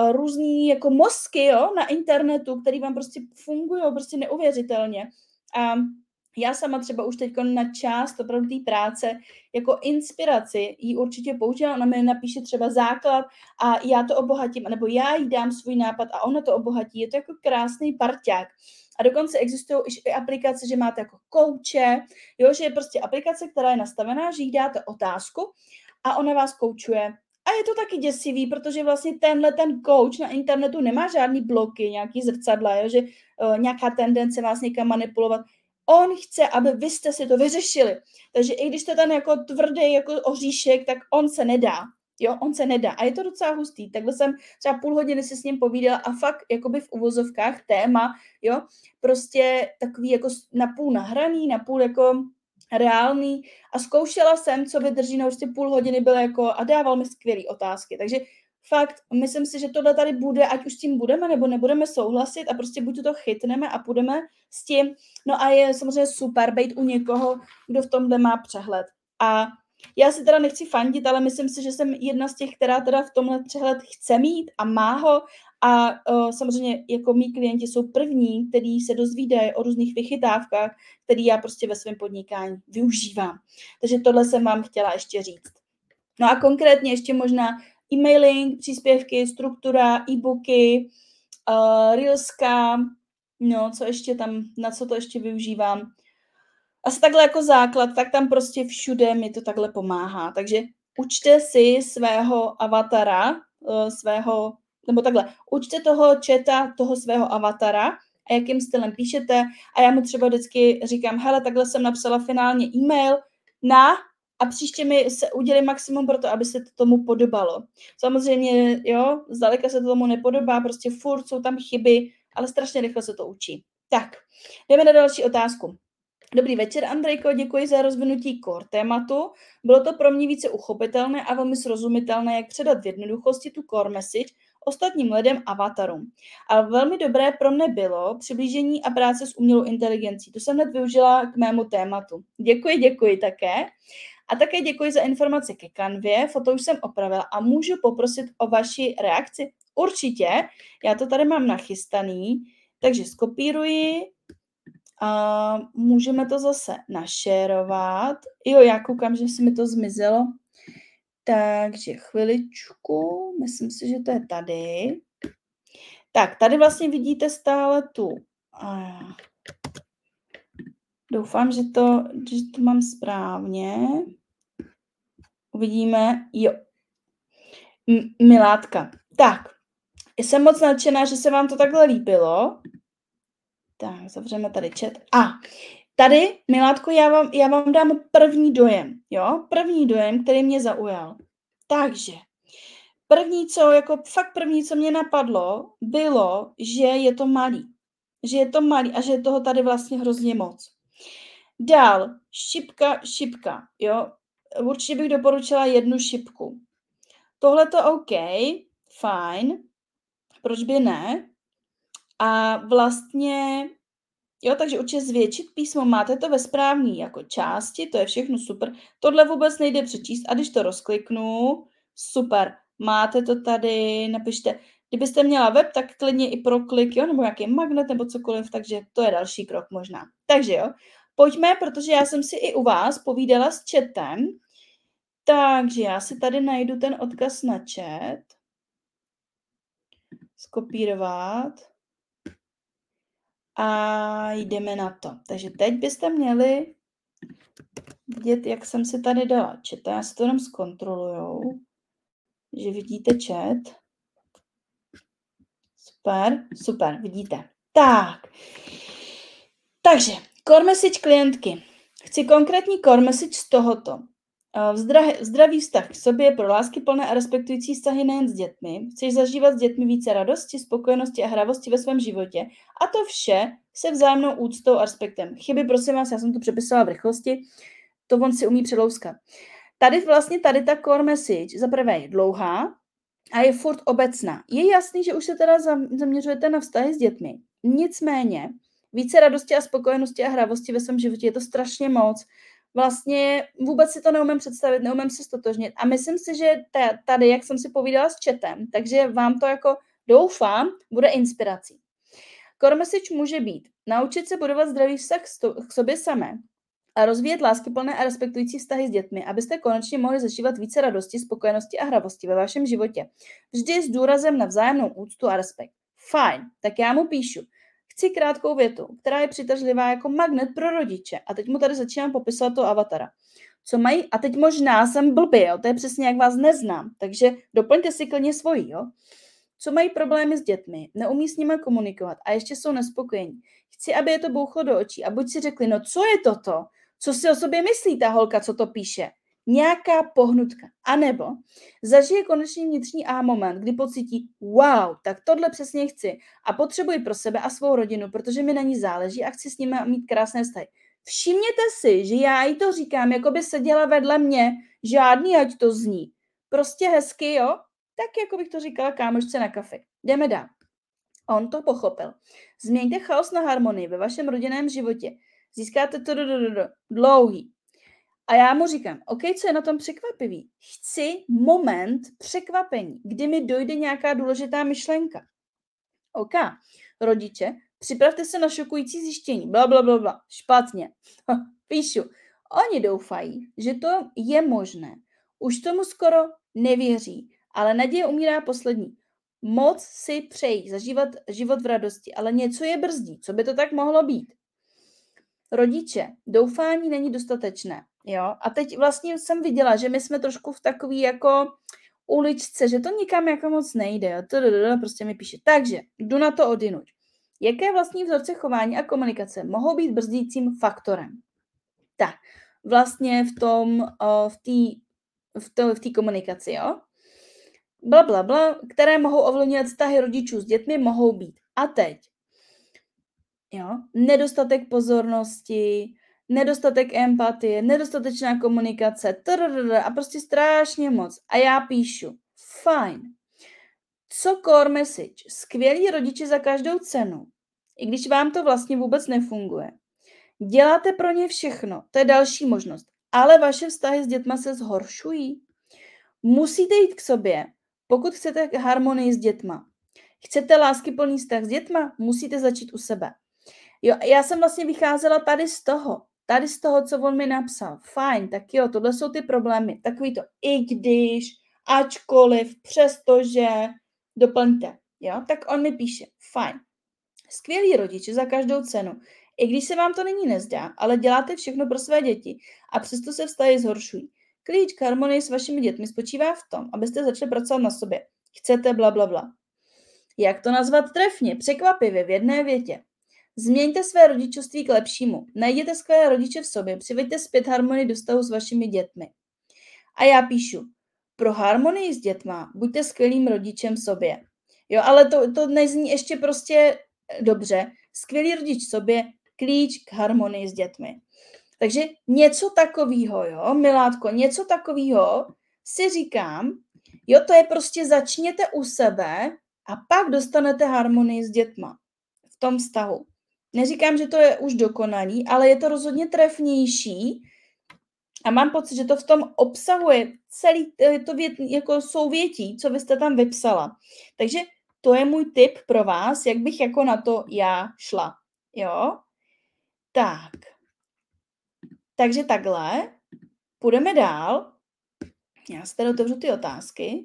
různý jako mozky, jo, na internetu, který vám prostě fungují prostě neuvěřitelně. A já sama třeba už teď na část opravdu té práce jako inspiraci ji určitě používám, ona mi napíše třeba základ a já to obohatím, nebo já jí dám svůj nápad a ona to obohatí. Je to jako krásný parťák. A dokonce existují i aplikace, že máte jako kouče, jo, že je prostě aplikace, která je nastavená, že jí dáte otázku a ona vás koučuje. A je to taky děsivý, protože vlastně ten coach na internetu nemá žádný bloky, nějaký zrcadla, jo, že nějaká tendence vás někam manipulovat. On chce, aby vy jste si to vyřešili. Takže i když jste ten jako tvrdý jako oříšek, tak on se nedá. Jo, on se nedá. A je to docela hustý. Takhle jsem třeba půl hodiny si s ním povídala a fakt jakoby v uvozovkách téma, jo, prostě takový jako napůl nahraný, napůl jako reálný a zkoušela jsem, co vydrží, no prostě půl hodiny bylo jako a dával mi skvělý otázky. Takže fakt, myslím si, že tohle tady bude, ať už s tím budeme nebo nebudeme souhlasit a prostě buď to chytneme a půjdeme s tím. No a je samozřejmě super být u někoho, kdo v tomhle má přehled. A já si teda nechci fandit, ale myslím si, že jsem jedna z těch, která teda v tomhle přehled chce mít a má ho a samozřejmě jako mý klienti jsou první, kteří se dozvídají o různých vychytávkách, který já prostě ve svém podnikání využívám. Takže tohle jsem vám chtěla ještě říct. No a konkrétně ještě možná e-mailing, příspěvky, struktura, e-booky, reelska, no co ještě tam, na co to ještě využívám. asi takhle jako základ, tak tam prostě všude mi to takhle pomáhá. Takže učte si svého avatara, nebo takhle, učte toho chata, toho svého avatara a jakým stylem píšete a já mu třeba vždycky říkám, hele, takhle jsem napsala finálně e-mail a příště mi se udělí maximum pro to, aby se to tomu podobalo. Samozřejmě, jo, zdaleka se to tomu nepodobá, prostě furt jsou tam chyby, ale strašně rychle se to učí. Tak, jdeme na další otázku. Dobrý večer, Andrejko, děkuji za rozvinutí core tématu. Bylo to pro mě více uchopitelné a velmi srozumitelné, jak předat v jednoduchosti tu core message ostatním lidem avatarům. A velmi dobré pro mne bylo přiblížení a práce s umělou inteligencí. To jsem hned využila k mému tématu. Děkuji také. A také děkuji za informace ke kanvě, foto už jsem opravila a můžu poprosit o vaši reakci? Určitě, já to tady mám nachystaný, takže skopíruji a můžeme to zase našerovat. Jo, já koukám, že se mi to zmizelo. Takže chviličku, myslím si, že to je tady. Tak, tady vlastně vidíte stále tu. Doufám, že to mám správně. Uvidíme. Jo. Milátka. Tak, jsem moc nadšená, že se vám to takhle líbilo. Tak, zavřeme tady chat. Tady, Milátko, já vám dám první dojem, jo? První dojem, který mě zaujal. Takže, první, co mě napadlo, bylo, že je to malý. Že je to malý a že je toho tady vlastně hrozně moc. Dál, šipka, jo? Určitě bych doporučila 1 šipku. Tohle to OK, fajn, proč by ne? A vlastně, jo, takže určitě zvětšit písmo, máte to ve správné jako části, to je všechno super. Tohle vůbec nejde přečíst a když to rozkliknu, super, máte to tady, napište, kdybyste měla web, tak klidně i pro klik, jo, nebo nějaký magnet nebo cokoliv, takže to je další krok možná. Takže jo, pojďme, protože já jsem si i u vás povídala s chatem, takže já si tady najdu ten odkaz na chat, skopírovat a jdeme na to. Takže teď byste měli vidět, jak jsem si tady dala chat. Já si to jenom zkontrolujou, že vidíte chat. Super, vidíte. Tak. Takže, core message klientky. Chci konkrétní core message z tohoto. Zdravý vztah k sobě pro láskyplné a respektující vztahy nejen s dětmi. Chceš zažívat s dětmi více radosti, spokojenosti a hravosti ve svém životě. A to vše se vzájemnou úctou a respektem. Chyby, prosím vás, já jsem to přepisala v rychlosti, to on si umí předlouskat. Tady ta core message za prvé je dlouhá a je furt obecná. Je jasný, že už se teda zaměřujete na vztahy s dětmi. Nicméně, více radosti a spokojenosti a hravosti ve svém životě je to strašně moc. Vlastně vůbec si to neumím představit, neumím se stotožnit. A myslím si, že tady, jak jsem si povídala s chatem, takže vám to jako doufám, bude inspirací. Core message může být naučit se budovat zdravý vztah k sobě samé a rozvíjet láskyplné a respektující vztahy s dětmi, abyste konečně mohli zažívat více radosti, spokojenosti a hravosti ve vašem životě. Vždy s důrazem na vzájemnou úctu a respekt. Fajn, tak já mu píšu. Chci krátkou větu, která je přitažlivá jako magnet pro rodiče. A teď mu tady začínám popisovat toho avatara. Co mají, a teď možná jsem blbý, jo? To je přesně jak vás neznám, takže doplňte si klidně svoji, jo? Co mají problémy s dětmi, neumí s nimi komunikovat a ještě jsou nespokojení. Chci, aby je to bouchlo do očí a buď si řekli, no co je toto? Co si o sobě myslí ta holka, co to píše? Nějaká pohnutka. A nebo zažije konečně vnitřní moment, kdy pocítí, wow, tak tohle přesně chci a potřebuji pro sebe a svou rodinu, protože mi na ní záleží a chci s nimi mít krásné vztahy. Všimněte si, že já jí to říkám, jako by seděla vedle mě, žádný, ať to zní. Prostě hezky, jo? Tak, jako bych to říkala kámošce na kafe. Jdeme dál. On to pochopil. Změňte chaos na harmonii ve vašem rodinném životě. Získáte to dlouhý. A já mu říkám, OK, co je na tom překvapivý? Chci moment překvapení, kdy mi dojde nějaká důležitá myšlenka. OK, rodiče, připravte se na šokující zjištění. Blablabla. Špatně. Píšu. Oni doufají, že to je možné. Už tomu skoro nevěří, ale naděje umírá poslední. Moc si přejí zažívat život v radosti, ale něco je brzdí. Co by to tak mohlo být? Rodiče, doufání není dostatečné, jo? A teď vlastně jsem viděla, že my jsme trošku v takový jako uličce, že to nikam jako moc nejde, jo? Prostě mi píše. Takže, jdu na to odjinuť. Jaké vlastní vzorce chování a komunikace mohou být brzdícím faktorem? Tak, vlastně v té komunikaci, jo? Blablabla, které mohou ovlivňovat vztahy rodičů s dětmi, mohou být. A teď, jo, nedostatek pozornosti, nedostatek empatie, nedostatečná komunikace, a prostě strašně moc. A já píšu, fajn. Co core message? Skvělí rodiče za každou cenu. I když vám to vlastně vůbec nefunguje. Děláte pro ně všechno, to je další možnost. Ale vaše vztahy s dětma se zhoršují. Musíte jít k sobě, pokud chcete harmonii s dětma. Chcete láskyplný vztah s dětma? Musíte začít u sebe. Jo, já jsem vlastně vycházela tady z toho, co on mi napsal. Fajn, tak jo, tohle jsou ty problémy. Takový to, i když, ačkoliv, přestože, doplňte. Jo, tak on mi píše, fajn. Skvělí rodiče za každou cenu. I když se vám to nyní nezdá, ale děláte všechno pro své děti a přesto se vztahy zhoršují. Klíč k harmonii s vašimi dětmi spočívá v tom, abyste začali pracovat na sobě. Chcete blablabla. Jak to nazvat trefně, překvapivě v jedné větě? Změňte své rodičovství k lepšímu. Najděte skvělé rodiče v sobě, přiveďte zpět harmonii do vztahu s vašimi dětmi. A já píšu, pro harmonii s dětma buďte skvělým rodičem sobě. Jo, ale to nezní ještě prostě dobře. Skvělý rodič sobě, klíč k harmonii s dětmi. Takže něco takového, jo, milátko, něco takového si říkám, jo, to je prostě začněte u sebe a pak dostanete harmonii s dětma v tom vztahu. Neříkám, že to je už dokonalý, ale je to rozhodně trefnější a mám pocit, že to v tom obsahuje celý to jako souvětí, co vy jste tam vypsala. Takže to je můj tip pro vás, jak bych jako na to já šla. Jo? Tak. Takže takhle. Půjdeme dál. Já si tady otevřu ty otázky.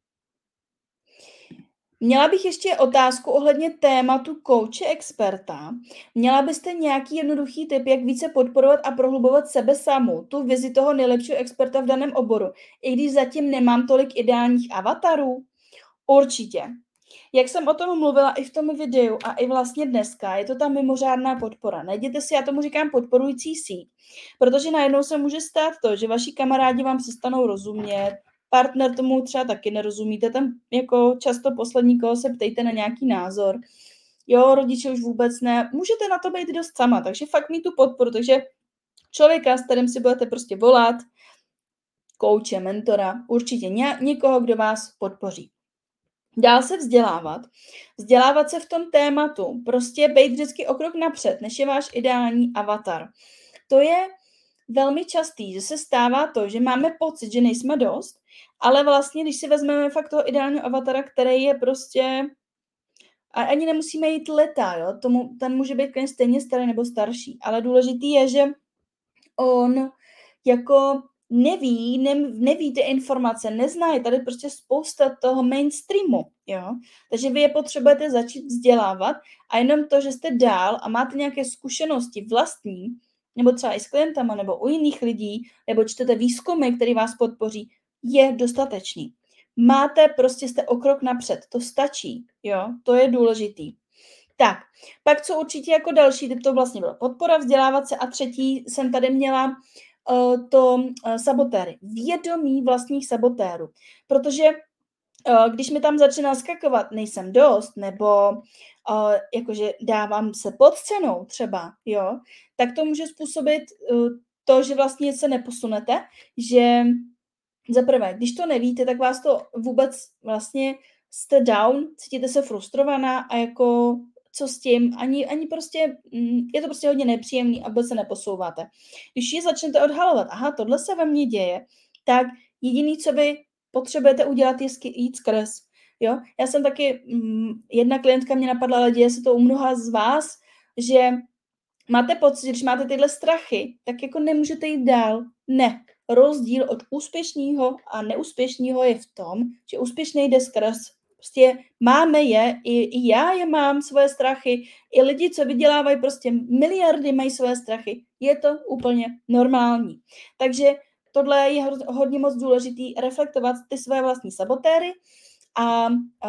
Měla bych ještě otázku ohledně tématu kouče experta. Měla byste nějaký jednoduchý tip, jak více podporovat a prohlubovat sebe samu, tu vizi toho nejlepšího experta v daném oboru, i když zatím nemám tolik ideálních avatarů? Určitě. Jak jsem o tom mluvila i v tom videu a i vlastně dneska, je to ta mimořádná podpora. Najděte si, já tomu říkám podporující síť, protože najednou se může stát to, že vaši kamarádi vám přestanou rozumět, partner tomu třeba taky nerozumíte, tam jako často poslední koho se ptejte na nějaký názor. Jo, rodiče už vůbec ne. Můžete na to být dost sama, takže fakt mít tu podporu, takže člověka, s kterým si budete prostě volat, kouče, mentora, určitě někoho, kdo vás podpoří. Dál se vzdělávat se v tom tématu, prostě být vždycky o krok napřed, než je váš ideální avatar. To je velmi častý, že se stává to, že máme pocit, že nejsme dost, ale vlastně, když si vezmeme fakt toho ideálního avatara, který je prostě, a ani nemusíme jít leta, jo, ten může být klient stejně starý nebo starší, ale důležitý je, že on jako neví ty informace, nezná, je tady prostě spousta toho mainstreamu, jo. Takže vy je potřebujete začít vzdělávat a jenom to, že jste dál a máte nějaké zkušenosti vlastní, nebo třeba i s klientama, nebo u jiných lidí, nebo čtete výzkumy, který vás podpoří, je dostatečný. Jste o krok napřed, to stačí, jo, to je důležitý. Tak, pak co určitě jako další typ, to vlastně byla podpora, vzdělávat se a třetí jsem tady měla sabotéry. Vědomí vlastních sabotérů. Protože když mi tam začne naskakovat, nejsem dost, nebo jakože dávám se pod cenou třeba, jo, tak to může způsobit to, že vlastně se neposunete, že za prvé, když to nevíte, tak vás to vůbec vlastně jste down, cítíte se frustrovaná a jako co s tím, ani prostě, je to prostě hodně nepříjemný a vůbec se neposouváte. Když ji začnete odhalovat, aha, tohle se ve mně děje, tak jediný, co vy potřebujete udělat, je jít skrz. Jo? Já jsem taky, jedna klientka mě napadla, ale děje se to u mnoha z vás, že máte pocit, že když máte tyhle strachy, tak jako nemůžete jít dál. Ne. Rozdíl od úspěšného a neúspěšného je v tom, že úspěšný jde skrz. Prostě máme je, i já je mám, svoje strachy, i lidi, co vydělávají prostě miliardy, mají svoje strachy. Je to úplně normální. Takže tohle je hodně moc důležitý reflektovat ty své vlastní sabotéry a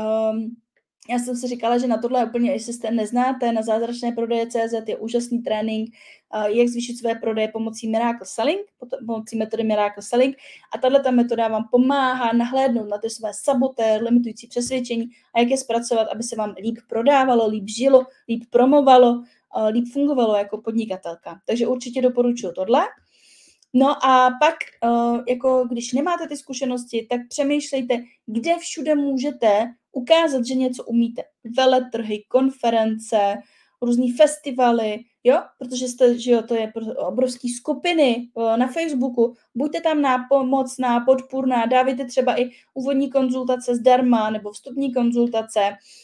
já jsem si říkala, že na tohle úplně, jestli jste neznáte, na zázračné prodeje.cz je úžasný trénink, jak zvýšit své prodeje pomocí Miracle Selling, pomocí metody Miracle Selling. A tato metoda vám pomáhá nahlédnout na ty své sabotéry, limitující přesvědčení a jak je zpracovat, aby se vám líp prodávalo, líp žilo, líp promovalo, líp fungovalo jako podnikatelka. Takže určitě doporučuji tohle. No a pak, jako když nemáte ty zkušenosti, tak přemýšlejte, kde všude můžete ukázat, že něco umíte. Veletrhy, konference, různý festivaly, jo, protože jste, že jo, to je obrovský skupiny na Facebooku, buďte tam nápomocná, podpůrná, dávajte třeba i úvodní konzultace zdarma nebo vstupní konzultace,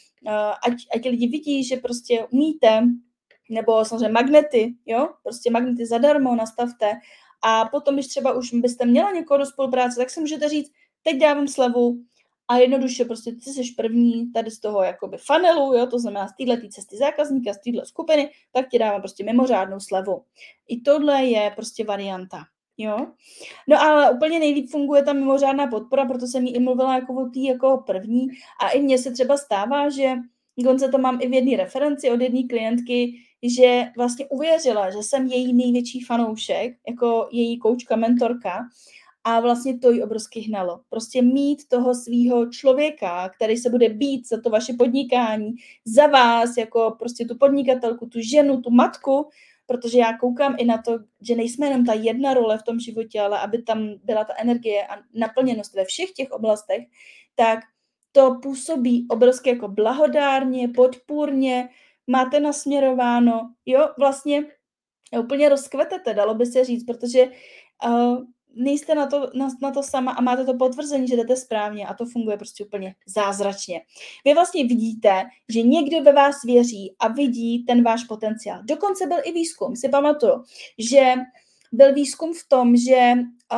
ať lidi vidí, že prostě umíte, nebo samozřejmě magnety, jo, prostě magnety zadarmo nastavte. A potom, když třeba už byste měla někoho do spolupráce, tak si můžete říct, teď dávám slevu a jednoduše prostě ty jsi první tady z toho jakoby funnelu, jo, to znamená z této cesty zákazníka, z této skupiny, tak ti dávám prostě mimořádnou slevu. I tohle je prostě varianta, jo. No ale úplně nejlíp funguje ta mimořádná podpora, proto jsem jí i mluvila jako o té jako první a i mně se třeba stává, že dokonce to mám i v jedné referenci od jedné klientky, že vlastně uvěřila, že jsem její největší fanoušek, jako její koučka, mentorka a vlastně to jí obrovsky hnalo. Prostě mít toho svýho člověka, který se bude bít za to vaše podnikání, za vás, jako prostě tu podnikatelku, tu ženu, tu matku, protože já koukám i na to, že nejsme jenom ta jedna role v tom životě, ale aby tam byla ta energie a naplněnost ve všech těch oblastech, tak to působí obrovsky jako blahodárně, podpůrně, máte nasměrováno, jo, vlastně úplně rozkvetete, dalo by se říct, protože nejste na to sama a máte to potvrzení, že jdete správně a to funguje prostě úplně zázračně. Vy vlastně vidíte, že někdo ve vás věří a vidí ten váš potenciál. Dokonce byl i výzkum, si pamatuju, že byl výzkum v tom, že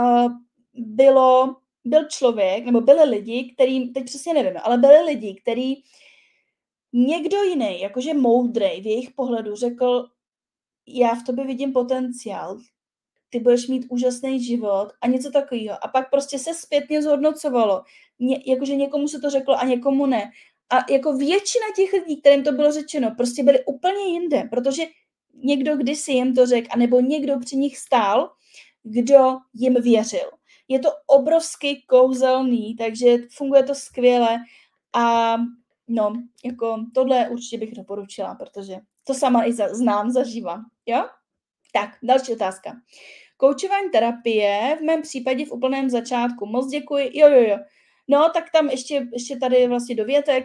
byl člověk, nebo byli lidi, kterým, teď přesně nevím, ale byli lidi, který někdo jiný, jakože moudrej v jejich pohledu řekl, já v tobě vidím potenciál, ty budeš mít úžasný život a něco takového. A pak prostě se zpětně zhodnocovalo. Jakože někomu se to řeklo a někomu ne. A jako většina těch lidí, kterým to bylo řečeno, prostě byli úplně jinde, protože někdo kdysi jim to řekl, anebo někdo při nich stál, kdo jim věřil. Je to obrovsky kouzelný, takže funguje to skvěle a no, jako tohle určitě bych doporučila, protože to sama i znám, zažívám, jo? Tak, další otázka. Koučování terapie, v mém případě v úplném začátku. Moc děkuji. Jo. No, tak tam ještě tady vlastně dovětek.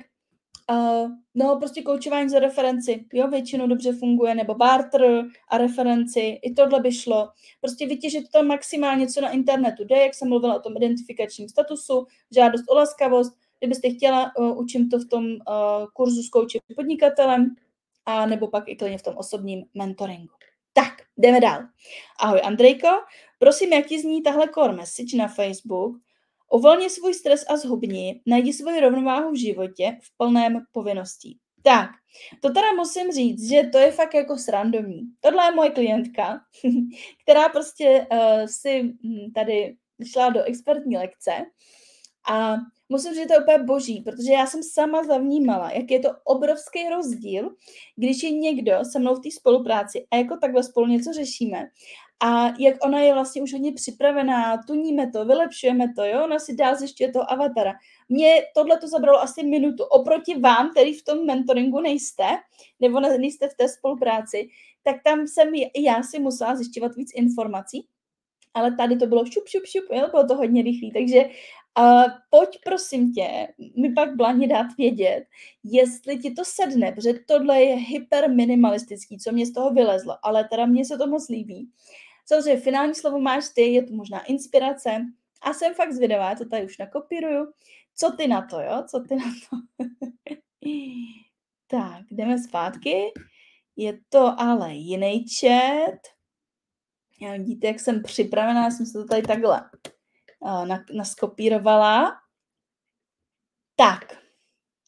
No, prostě koučování za referenci, jo, většinou dobře funguje, nebo barter a referenci, i tohle by šlo. Prostě vytěžit to maximálně, co na internetu jde, jak jsem mluvila o tom identifikačním statusu, žádost o laskavost, kdybyste chtěla, učím to v tom kurzu s koučem podnikatelem, a nebo pak i klidně v tom osobním mentoringu. Tak, jdeme dál. Ahoj Andrejko, prosím, jak ti zní tahle core message na Facebook? Uvolni svůj stres a zhubni, najdi svoji rovnováhu v životě v plném povinností. Tak, to teda musím říct, že to je fakt jako srandovní. Tohle je moje klientka, která prostě si tady šla do expertní lekce a musím říct, že to je úplně boží, protože já jsem sama zavnímala, jak je to obrovský rozdíl, když je někdo se mnou v té spolupráci a jako takhle spolu něco řešíme a jak ona je vlastně už hodně připravená, tuníme to, vylepšujeme to, jo, ona si dá zjišťuje toho avatara. Mně tohle to zabralo asi minutu. Oproti vám, který v tom mentoringu nejste, nebo nejste v té spolupráci, tak tam jsem i já si musela zjišťovat víc informací, ale tady to bylo šup, jo, bylo to hodně rychlý, takže pojď prosím tě, mi pak blahně dát vědět, jestli ti to sedne, protože tohle je hyperminimalistický, co mě z toho vylezlo, ale teda mně se to moc líbí. Samozřejmě finální slovo máš ty, je to možná inspirace a jsem fakt zvědavá, to tady už nakopíruju. Co ty na to, jo? Co ty na to? Tak, jdeme zpátky. Je to ale jiný chat. Já vidíte, jak jsem připravená, jsem se to tady takhle naskopírovala. Tak,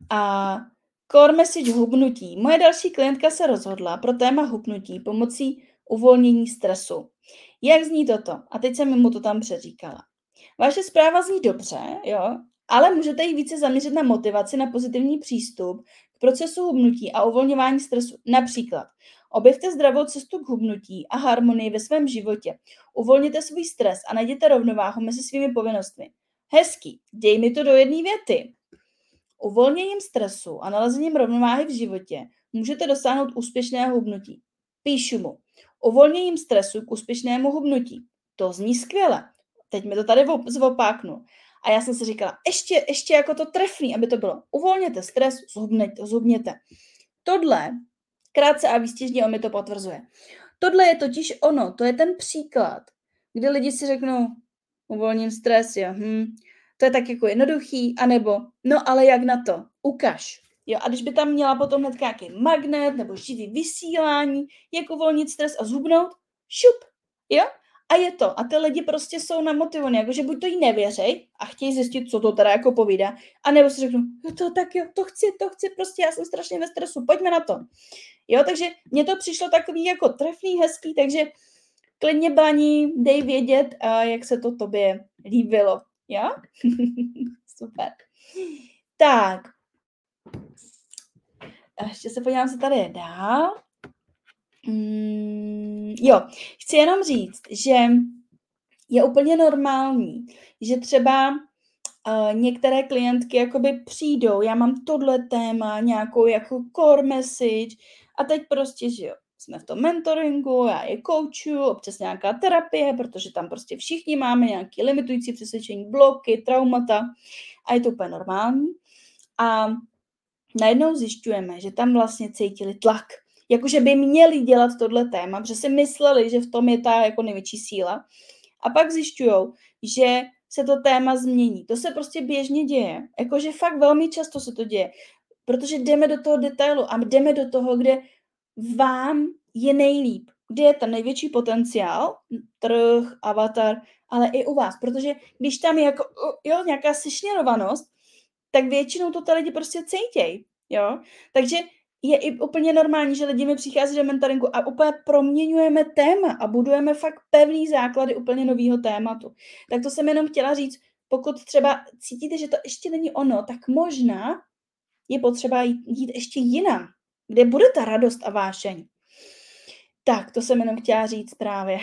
A core message hubnutí. Moje další klientka se rozhodla pro téma hubnutí pomocí uvolnění stresu. Jak zní toto? A teď jsem mu to tam přeříkala. Vaše zpráva zní dobře, jo, ale můžete ji více zaměřit na motivaci, na pozitivní přístup k procesu hubnutí a uvolňování stresu. Například, objevte zdravou cestu k hubnutí a harmonii ve svém životě. Uvolněte svůj stres a najděte rovnováhu mezi svými povinnostmi. Hezký, dej mi to do jedné věty. Uvolněním stresu a nalezením rovnováhy v životě můžete dosáhnout úspěšného hubnutí. Píšu mu. Uvolněním stresu k úspěšnému hubnutí. To zní skvěle. Teď mi to tady zopáknu. A já jsem si říkala, ještě jako to trefný, aby to bylo. Uvolněte stres, zhubněte. Tohle, krátce a výstižně on mi to potvrzuje. Tohle je totiž ono, to je ten příklad, kdy lidi si řeknou, uvolním stres, jo, to je tak jako jednoduchý, anebo, no ale jak na to, ukaž. Jo, a když by tam měla potom hned nějaký magnet nebo živý vysílání, jak uvolnit stres a zhubnout, šup, jo, a je to. A ty lidi prostě jsou namotivovaní, jakože buď to jí nevěřej a chtějí zjistit, co to teda jako povídá, anebo si řeknou, to chci, prostě já jsem strašně ve stresu, pojďme na to. Jo, takže mně to přišlo takový jako trefný, hezký, takže klidně Bani, dej vědět, jak se to tobě líbilo. Jo? Super. Tak. A ještě se podívám, co tady je dál. Jo, chci jenom říct, že je úplně normální, že třeba některé klientky jakoby přijdou, já mám tohle téma, nějakou jako core message a teď prostě, že jo, jsme v tom mentoringu, já je koučuju, občas nějaká terapie, protože tam prostě všichni máme nějaké limitující přesvědčení, bloky, traumata a je to úplně normální. A najednou zjišťujeme, že tam vlastně cítili tlak, jakože by měli dělat tohle téma, protože si mysleli, že v tom je ta jako největší síla. A pak zjišťujou, že se to téma změní. To se prostě běžně děje. Jakože fakt velmi často se to děje. Protože jdeme do toho detailu a jdeme do toho, kde vám je nejlíp. Kde je ten největší potenciál, trh, avatar, ale i u vás. Protože když tam je jako, nějaká sešněrovanost, tak většinou to ty lidi prostě cítějí. Jo? Takže je i úplně normální, že lidi mi přichází do mentoringu a úplně proměňujeme téma a budujeme fakt pevný základy úplně nového tématu. Tak to jsem jenom chtěla říct, pokud třeba cítíte, že to ještě není ono, tak možná je potřeba jít ještě jinam, kde bude ta radost a vášeň. Tak, to jsem jenom chtěla říct právě.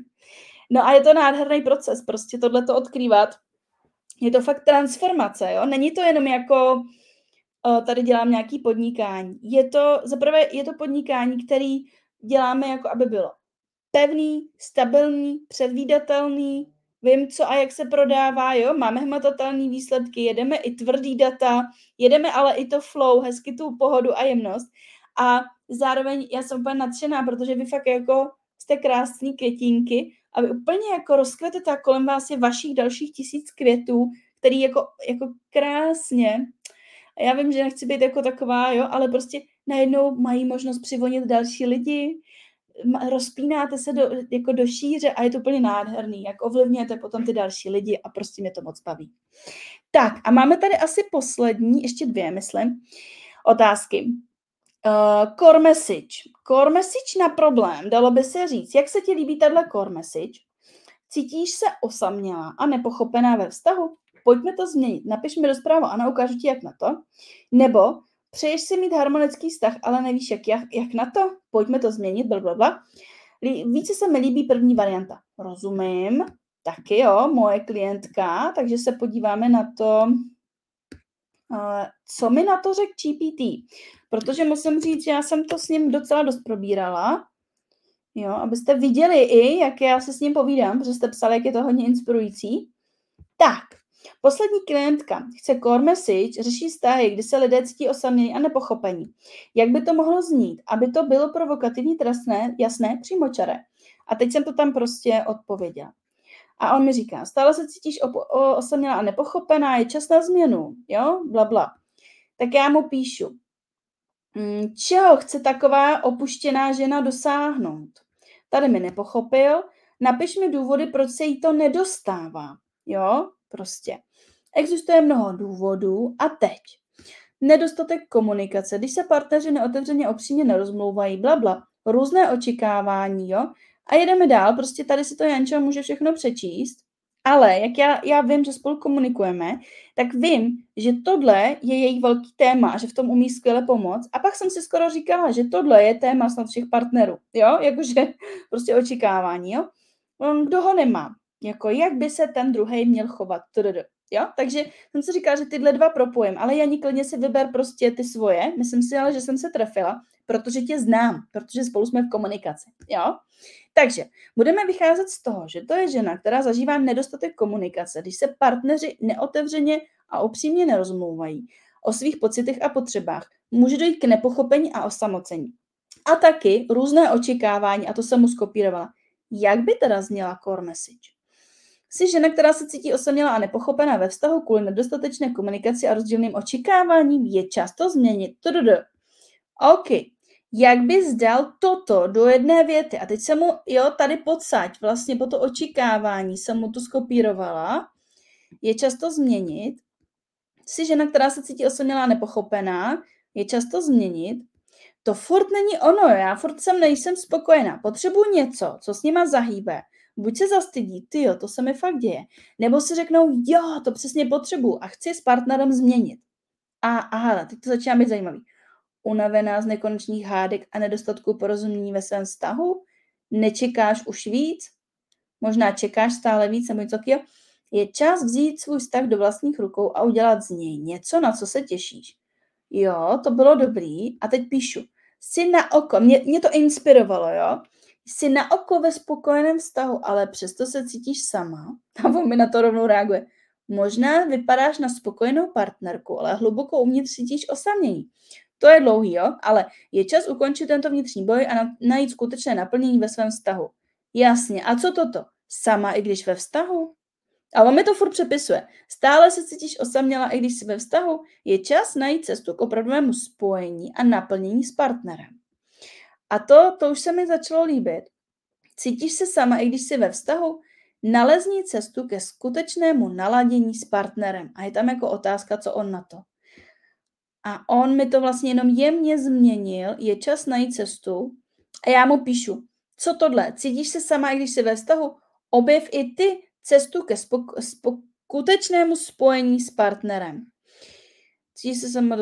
No a je to nádherný proces, prostě tohleto odkrývat. Je to fakt transformace, jo? Není to jenom jako tady dělám nějaký podnikání. Zaprvé je to podnikání, který děláme jako aby bylo pevný, stabilní, předvídatelný, vím, co a jak se prodává, jo, máme hmatatelné výsledky, jedeme i tvrdý data, jedeme ale i to flow, hezky tu pohodu a jemnost. A zároveň já jsem úplně nadšená, protože vy fakt jako jste krásný květínky a vy úplně jako rozkvetete a kolem vás je vašich dalších 1000 květů, který jako krásně. A já vím, že nechci být jako taková, jo, ale prostě najednou mají možnost přivonit další lidi, rozpínáte se do šíře a je to úplně nádherný, jak ovlivňujete potom ty další lidi a prostě mě to moc baví. Tak a máme tady asi poslední, ještě 2, myslím, otázky. Core message. Core message na problém, dalo by se říct. Jak se ti líbí tahle core message? Cítíš se osamělá a nepochopená ve vztahu? Pojďme to změnit. Napiš mi do zprávy, Ana, ukážu ti, jak na to. Nebo přeješ si mít harmonický vztah, ale nevíš, jak na to? Pojďme to změnit, blablabla. Více se mi líbí první varianta. Rozumím. Taky jo, moje klientka, takže se podíváme na to, co mi na to řekl GPT. Protože musím říct, že já jsem to s ním docela dost probírala. Jo, abyste viděli i, jak já se s ním povídám, protože jste psali, jak je to hodně inspirující. Tak, poslední klientka chce core message, řeší vztahy, kdy se lidé cítí osamělí a nepochopení. Jak by to mohlo znít, aby to bylo provokativní, trestné, jasné, přímočaré. A teď jsem to tam prostě odpověděla. A on mi říká, stále se cítíš osamělá a nepochopená, je čas na změnu, jo, blabla. Tak já mu píšu, čeho chce taková opuštěná žena dosáhnout? Tady mi nepochopil, napiš mi důvody, proč se jí to nedostává. Jo, prostě. Existuje mnoho důvodů a teď. nedostatek komunikace, když se partneři neotevřeně opřímně nerozmlouvají, blabla, různé očekávání, jo. A jedeme dál, prostě tady si to Janča může všechno přečíst, ale jak já vím, že spolu komunikujeme, tak vím, že tohle je její velký téma, že v tom umí skvěle pomoct. A pak jsem si skoro říkala, že tohle je téma snad všech partnerů, jo, jakože prostě očekávání, jo. Kdo ho nemá, jako jak by se ten druhej měl chovat, jo, takže jsem si říkala, že tyhle dva propojím, ale Janí, klidně si vyber prostě ty svoje, myslím si ale, že jsem se trefila, protože tě znám, protože spolu jsme v komunikaci, jo. Takže budeme vycházet z toho, že to je žena, která zažívá nedostatek komunikace, když se partneři neotevřeně a upřímně nerozmlouvají o svých pocitech a potřebách, může dojít k nepochopení a osamocení. A taky různé očekávání, a to jsem mu skopírovala. Jak by teda zněla core message? Jsi žena, která se cítí osamělá a nepochopená ve vztahu kvůli nedostatečné komunikaci a rozdílným očekáváním, je čas to změnit. OK. Jak bys dal toto do jedné věty? A teď jsem mu, jo, tady podsaď, vlastně po to očekávání jsem mu to skopírovala. Je čas to změnit. Jsi žena, která se cítí osamělá a nepochopená. Je čas to změnit. To furt není ono, já furt nejsem spokojená. Potřebuji něco, co s nima zahýbe. Buď se zastydí, tyjo, to se mi fakt děje. Nebo si řeknou, jo, to přesně potřebuji a chci s partnerem změnit. Aha, teď to začíná být zajímavý. Unavená z nekonečných hádek a nedostatku porozumění ve svém vztahu? Nečekáš už víc? Možná čekáš stále víc nebo něco takového? Je čas vzít svůj vztah do vlastních rukou a udělat z něj něco, na co se těšíš. Jo, to bylo dobrý. A teď píšu. Jsi na oko, mě to inspirovalo, jo? Jsi na oko ve spokojeném vztahu, ale přesto se cítíš sama. A on mi na to rovnou reaguje. Možná vypadáš na spokojenou partnerku, ale hluboko uvnitř cítíš osamění. To je dlouhý, jo? Ale je čas ukončit tento vnitřní boj a najít skutečné naplnění ve svém vztahu. Jasně, a co toto? Sama i když ve vztahu? A on mi to furt přepisuje. Stále se cítíš osamělá, i když jsi ve vztahu? Je čas najít cestu k opravdovému spojení a naplnění s partnerem. A to už se mi začalo líbit. Cítíš se sama, i když jsi ve vztahu? Nalezni cestu ke skutečnému naladění s partnerem. A je tam jako otázka, co on na to. A on mi to vlastně jenom jemně změnil, je čas najít cestu. A já mu píšu, co tohle? Cítíš se sama, i když jsi ve vztahu? Objev i ty cestu ke skutečnému spojení s partnerem. Cítíš se sama,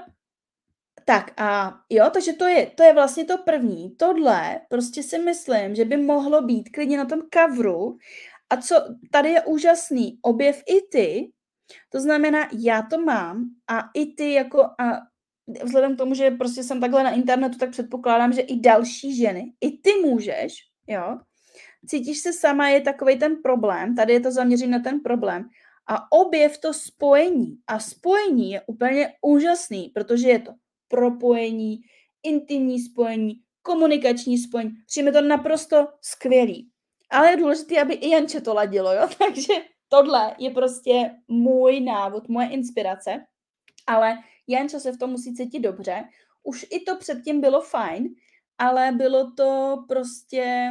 Tak a jo, takže to je vlastně to první. Tohle prostě si myslím, že by mohlo být klidně na tom coveru. A co tady je úžasný, objev i ty, to znamená, já to mám a i ty jako, a vzhledem k tomu, že prostě jsem takhle na internetu, tak předpokládám, že i další ženy, i ty můžeš, jo. Cítíš se sama, je takovej ten problém, tady je to zaměření na ten problém a objev to spojení. A spojení je úplně úžasný, protože je to propojení, intimní spojení, komunikační spojení. Přijme to naprosto skvělý. Ale je důležité, aby i Janče to ladilo, jo. Takže tohle je prostě můj návod, moje inspirace, ale Janča se v tom musí cítit dobře. Už i to předtím bylo fajn, ale bylo to prostě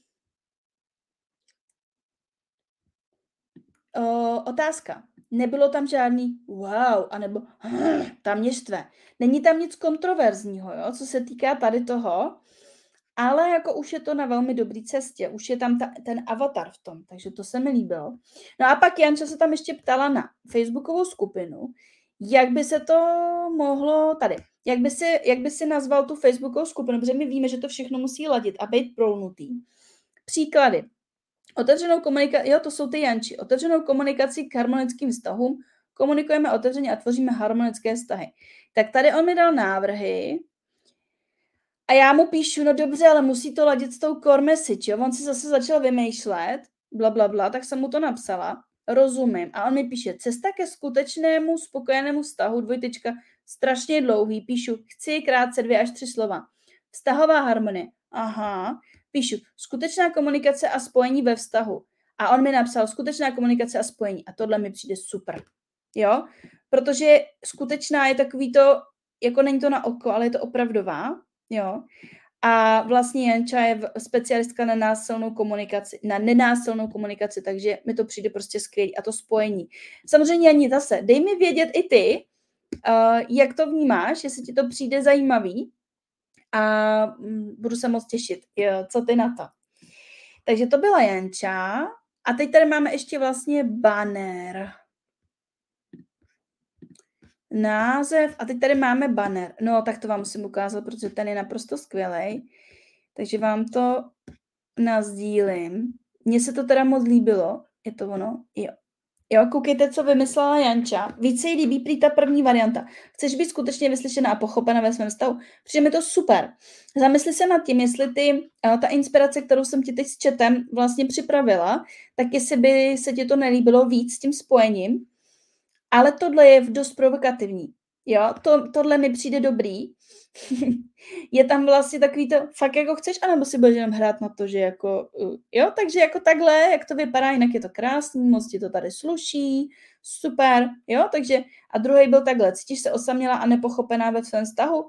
otázka. Nebylo tam žádný wow, anebo tam mě štve. Není tam nic kontroverzního, jo, co se týká tady toho, ale jako už je to na velmi dobrý cestě. Už je tam ten avatar v tom, takže to se mi líbilo. No a pak Janča se tam ještě ptala na facebookovou skupinu, jak by se to mohlo tady, jak by si nazval tu facebookovou skupinu, protože my víme, že to všechno musí ladit a být prolnutý. Příklady. Otevřenou komunikaci, jo, to jsou ty Janči. Otevřenou komunikaci k harmonickým vztahům, komunikujeme otevřeně a tvoříme harmonické vztahy. Tak tady on mi dal návrhy a já mu píšu, no dobře, ale musí to ladit s tou core message, jo. On si zase začal vymýšlet, blablabla, tak jsem mu to napsala, rozumím. A on mi píše, cesta ke skutečnému spokojenému vztahu, dvojtečka, strašně dlouhý, píšu, chci krátce 2 až 3 slova. Vztahová harmonie, aha, píšu, skutečná komunikace a spojení ve vztahu. A on mi napsal, skutečná komunikace a spojení. A tohle mi přijde super, jo, protože skutečná je takový to, jako není to na oko, ale je to opravdová, jo. A vlastně Janča je specialistka na nenásilnou komunikaci, takže mi to přijde prostě skvělý a to spojení. Samozřejmě ani zase, dej mi vědět i ty, Jak to vnímáš, jestli ti to přijde zajímavý a budu se moc těšit, co ty na to. Takže to byla Janča a teď tady máme ještě vlastně banner. Název a teď tady máme banner. No, tak to vám musím ukázat, protože ten je naprosto skvělej. Takže vám to nasdílím. Mně se to teda moc líbilo. Je to ono? Jo. Jo, koukejte, co vymyslela Janča. Víc se jí líbí prý ta první varianta. Chceš být skutečně vyslyšena a pochopena ve svém stavu? Přijde mi to super. Zamysli se nad tím, jestli ta inspirace, kterou jsem ti teď s chatem vlastně připravila, tak jestli by se ti to nelíbilo víc s tím spojením. Ale tohle je dost provokativní. Jo, tohle mi přijde dobrý. Je tam vlastně takový to, fakt jako chceš, anebo si budeš jenom hrát na to, že jako, jo, takže jako takhle, jak to vypadá, jinak je to krásný, moc ti to tady sluší, super, jo, takže a druhý byl takhle, cítíš se osamělá a nepochopená ve svém vztahu?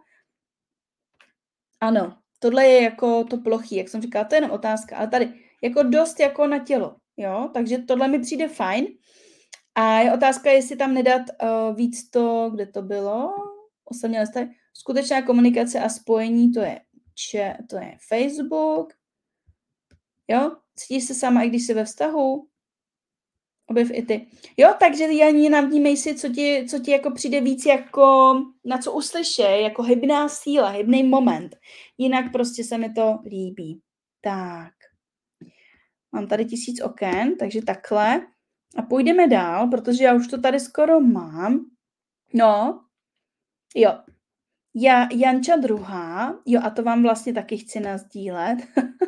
Ano, tohle je jako to plochý, jak jsem říkala, to je jenom otázka, ale tady jako dost jako na tělo, jo, takže tohle mi přijde fajn. A je otázka, jestli tam nedat víc to, kde to bylo, osamělé stavy. Skutečná komunikace a spojení, to je Facebook. Jo, cítíš se sama, i když jsi ve vztahu. Objev i ty. Jo, takže Janí, navnímej si, co ti jako přijde víc jako, na co uslyšej, jako hybná síla, hybný moment. Jinak prostě se mi to líbí. Tak. Mám tady 1000 oken, takže takhle. A půjdeme dál, protože já už to tady skoro mám. No, jo. Janča druhá, jo, a to vám vlastně taky chci nasdílet.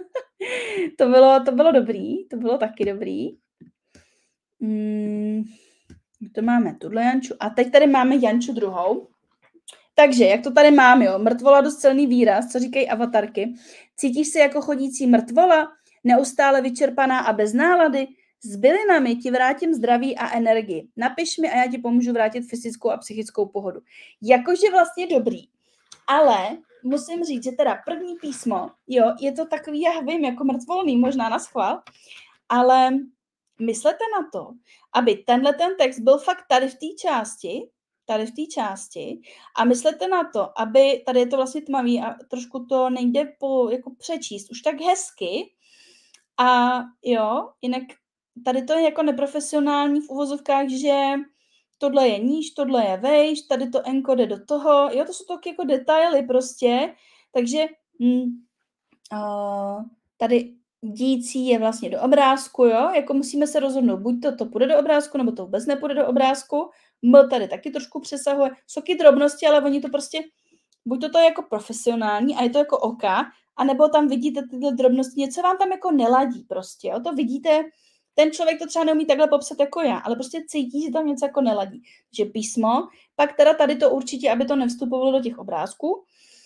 To bylo dobrý, to bylo taky dobrý. To máme tuhle Janču. A teď tady máme Janču druhou. Takže, jak to tady mám, jo, mrtvola dost silný výraz, co říkají avatarky. Cítíš se jako chodící mrtvola, neustále vyčerpaná a bez nálady? S bylinami ti vrátím zdraví a energii. Napiš mi a já ti pomůžu vrátit fyzickou a psychickou pohodu. Jakože vlastně dobrý. Ale musím říct, že teda první písmo, jo, je to takový, já vím, jako mrtvolný, možná na schvál, ale myslete na to, aby tenhle ten text byl fakt tady v té části a myslete na to, aby, tady je to vlastně tmavý a trošku to nejde jako přečíst už tak hezky a jo, jinak tady to je jako neprofesionální v uvozovkách, že tohle je níž, tohle je vejš, tady to enko jde do toho, jo, to jsou taky jako detaily prostě, takže tady dící je vlastně do obrázku, jo, jako musíme se rozhodnout, buď to půjde do obrázku, nebo to vůbec nepůjde do obrázku, tady taky trošku přesahuje, jsou taky drobnosti, ale oni to prostě, buď to je jako profesionální a je to jako oka, anebo tam vidíte tyhle drobnosti, něco vám tam jako neladí prostě, jo, to vidíte, ten člověk to třeba neumí takhle popsat jako já, ale prostě cítí, že tam něco jako neladí. Takže písmo, pak teda tady to určitě, aby to nevstupovalo do těch obrázků.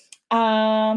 A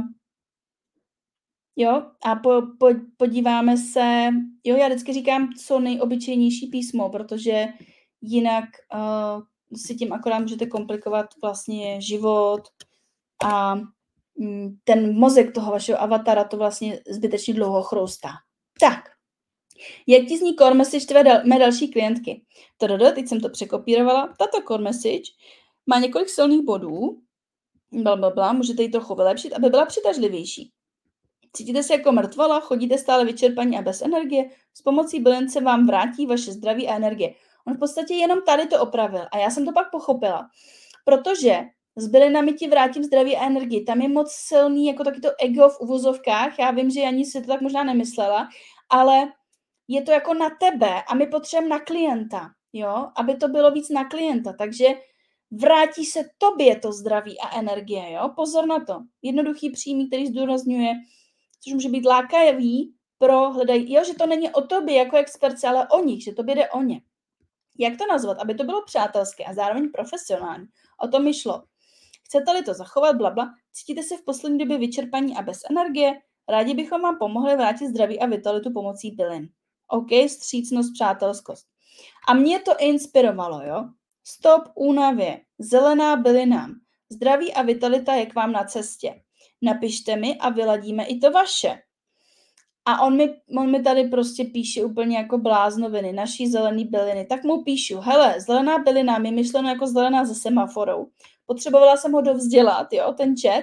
jo, a podíváme se, jo, já vždycky říkám co nejobyčejnější písmo, protože jinak si tím akorát můžete komplikovat vlastně život a ten mozek toho vašeho avatara to vlastně zbytečně dlouho chroustá. Tak, jak ti zní core message mé další klientky? Teď jsem to překopírovala. Tato core message má několik silných bodů, blablabla, můžete ji trochu vylepšit, aby byla přitažlivější. Cítíte se jako mrtvola, chodíte stále vyčerpaní a bez energie, s pomocí bylin se vám vrátí vaše zdraví a energie. On v podstatě jenom tady to opravil a já jsem to pak pochopila, protože s bylinami ti vrátím zdraví a energii. Tam je moc silný jako taky to ego v uvozovkách, já vím, že Janí si to tak možná nemyslela, ale je to jako na tebe a my potřebujeme na klienta, jo, aby to bylo víc na klienta, takže vrátí se tobě to zdraví a energie, jo, pozor na to. Jednoduchý přímý, který zdůrazňuje, což může být lákavý pro hledají, jo, že to není o tobě jako expertce, ale o nich, že tobě jde o ně. Jak to nazvat, aby to bylo přátelské a zároveň profesionální? O tom mi šlo. Chcete-li to zachovat, blabla, cítíte se v poslední době vyčerpaní a bez energie? Rádi bychom vám pomohli vrátit zdraví a vitalitu pomocí bylin. OK, střícnost, přátelskost. A mě to inspirovalo, jo? Stop únavě, zelená bylina, zdraví a vitalita je k vám na cestě. Napište mi a vyladíme i to vaše. A on mi tady prostě píše úplně jako bláznoviny, naší zelený byliny. Tak mu píšu, hele, zelená bylina mi myšleno jako zelená ze semaforou. Potřebovala jsem ho dovzdělat, jo, ten chat.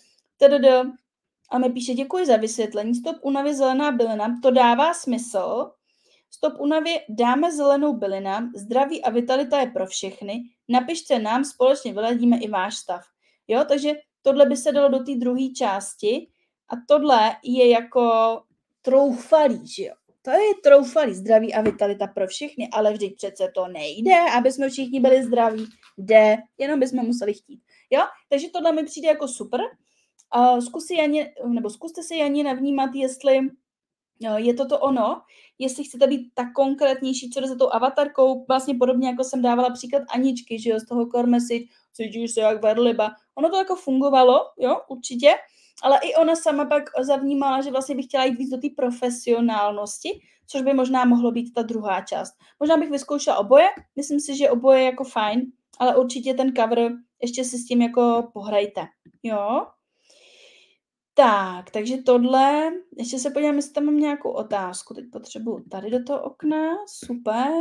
A mi píše, děkuji za vysvětlení, stop únavě zelená bylina, to dává smysl. Stop únavě dáme zelenou bylinám, zdraví a vitalita je pro všechny, napište nám, společně vyladíme i váš stav. Jo, takže tohle by se dalo do té druhé části a tohle je jako troufalý, že jo. To je troufalý, zdraví a vitalita pro všechny, ale vždyť přece to nejde, aby jsme všichni byli zdraví. Jde, jenom bychom museli chtít. Jo, takže tohle mi přijde jako super. Zkuste si, Janě, navnímat, jestli je to ono, jestli chcete být tak konkrétnější, co jde za tou avatarkou, vlastně podobně jako jsem dávala příklad Aničky, že jo, z toho core message, cítíš se jak verliba. Ono to jako fungovalo, jo, určitě, ale i ona sama pak zavnímala, že vlastně bych chtěla jít víc do té profesionálnosti, což by možná mohlo být ta druhá část. Možná bych vyzkoušela oboje, myslím si, že oboje je jako fajn, ale určitě ten cover, ještě si s tím jako pohrajte, jo. Tak, takže tohle, ještě se podívám, jestli tam mám nějakou otázku. Teď potřebuji tady do toho okna, super.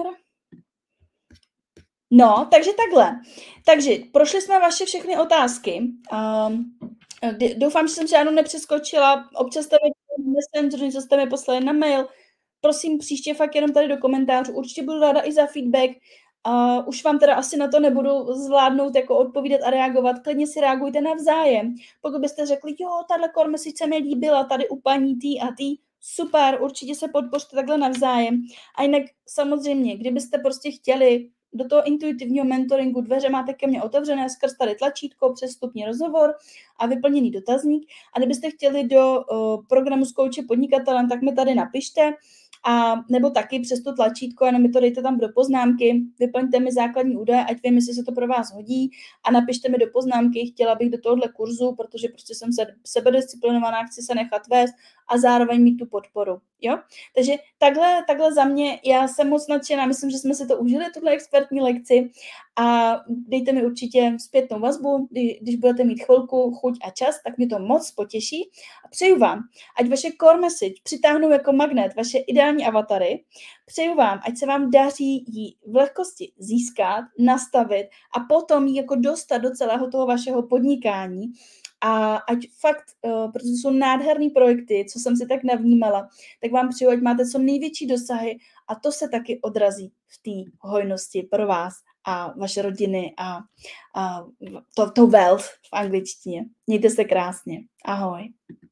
No, takže takhle. Takže prošli jsme vaše všechny otázky. Doufám, že jsem si žádnou nepřeskočila. Občas jste mi Messenger, něco jste mi poslali na mail. Prosím, příště fakt jenom tady do komentářů. Určitě budu ráda i za feedback. Už vám teda asi na to nebudu zvládnout jako odpovídat a reagovat. Klidně si reagujte navzájem. Pokud byste řekli, jo, tahle core message se mi líbila, tady u paní tý a tý, super, určitě se podpořte takhle navzájem. A jinak samozřejmě, kdybyste prostě chtěli do toho intuitivního mentoringu, dveře máte ke mně otevřené skrz tady tlačítko, přestupní rozhovor a vyplněný dotazník. A kdybyste chtěli do programu s kouče podnikatelem, tak mi tady napište. A nebo taky přes to tlačítko, jenom mi to dejte tam do poznámky, vyplňte mi základní údaje, ať vím, jestli se to pro vás hodí a napište mi do poznámky, chtěla bych do tohohle kurzu, protože prostě jsem sebedisciplinovaná, chci se nechat vést a zároveň mít tu podporu. Jo? Takže takhle za mě, já jsem moc nadšená, myslím, že jsme si to užili, tuhle expertní lekci a dejte mi určitě zpětnou vazbu, když budete mít chvilku, chuť a čas, tak mě to moc potěší a přeju vám, ať vaše core message přitáhnou jako magnet vaše ideální avatary, přeju vám, ať se vám daří ji v lehkosti získat, nastavit a potom ji jako dostat do celého toho vašeho podnikání. A ať fakt, protože jsou nádherný projekty, co jsem si tak navnímala, tak vám přeju, ať máte co největší dosahy a to se taky odrazí v té hojnosti pro vás a vaše rodiny a to wealth v angličtině. Mějte se krásně. Ahoj.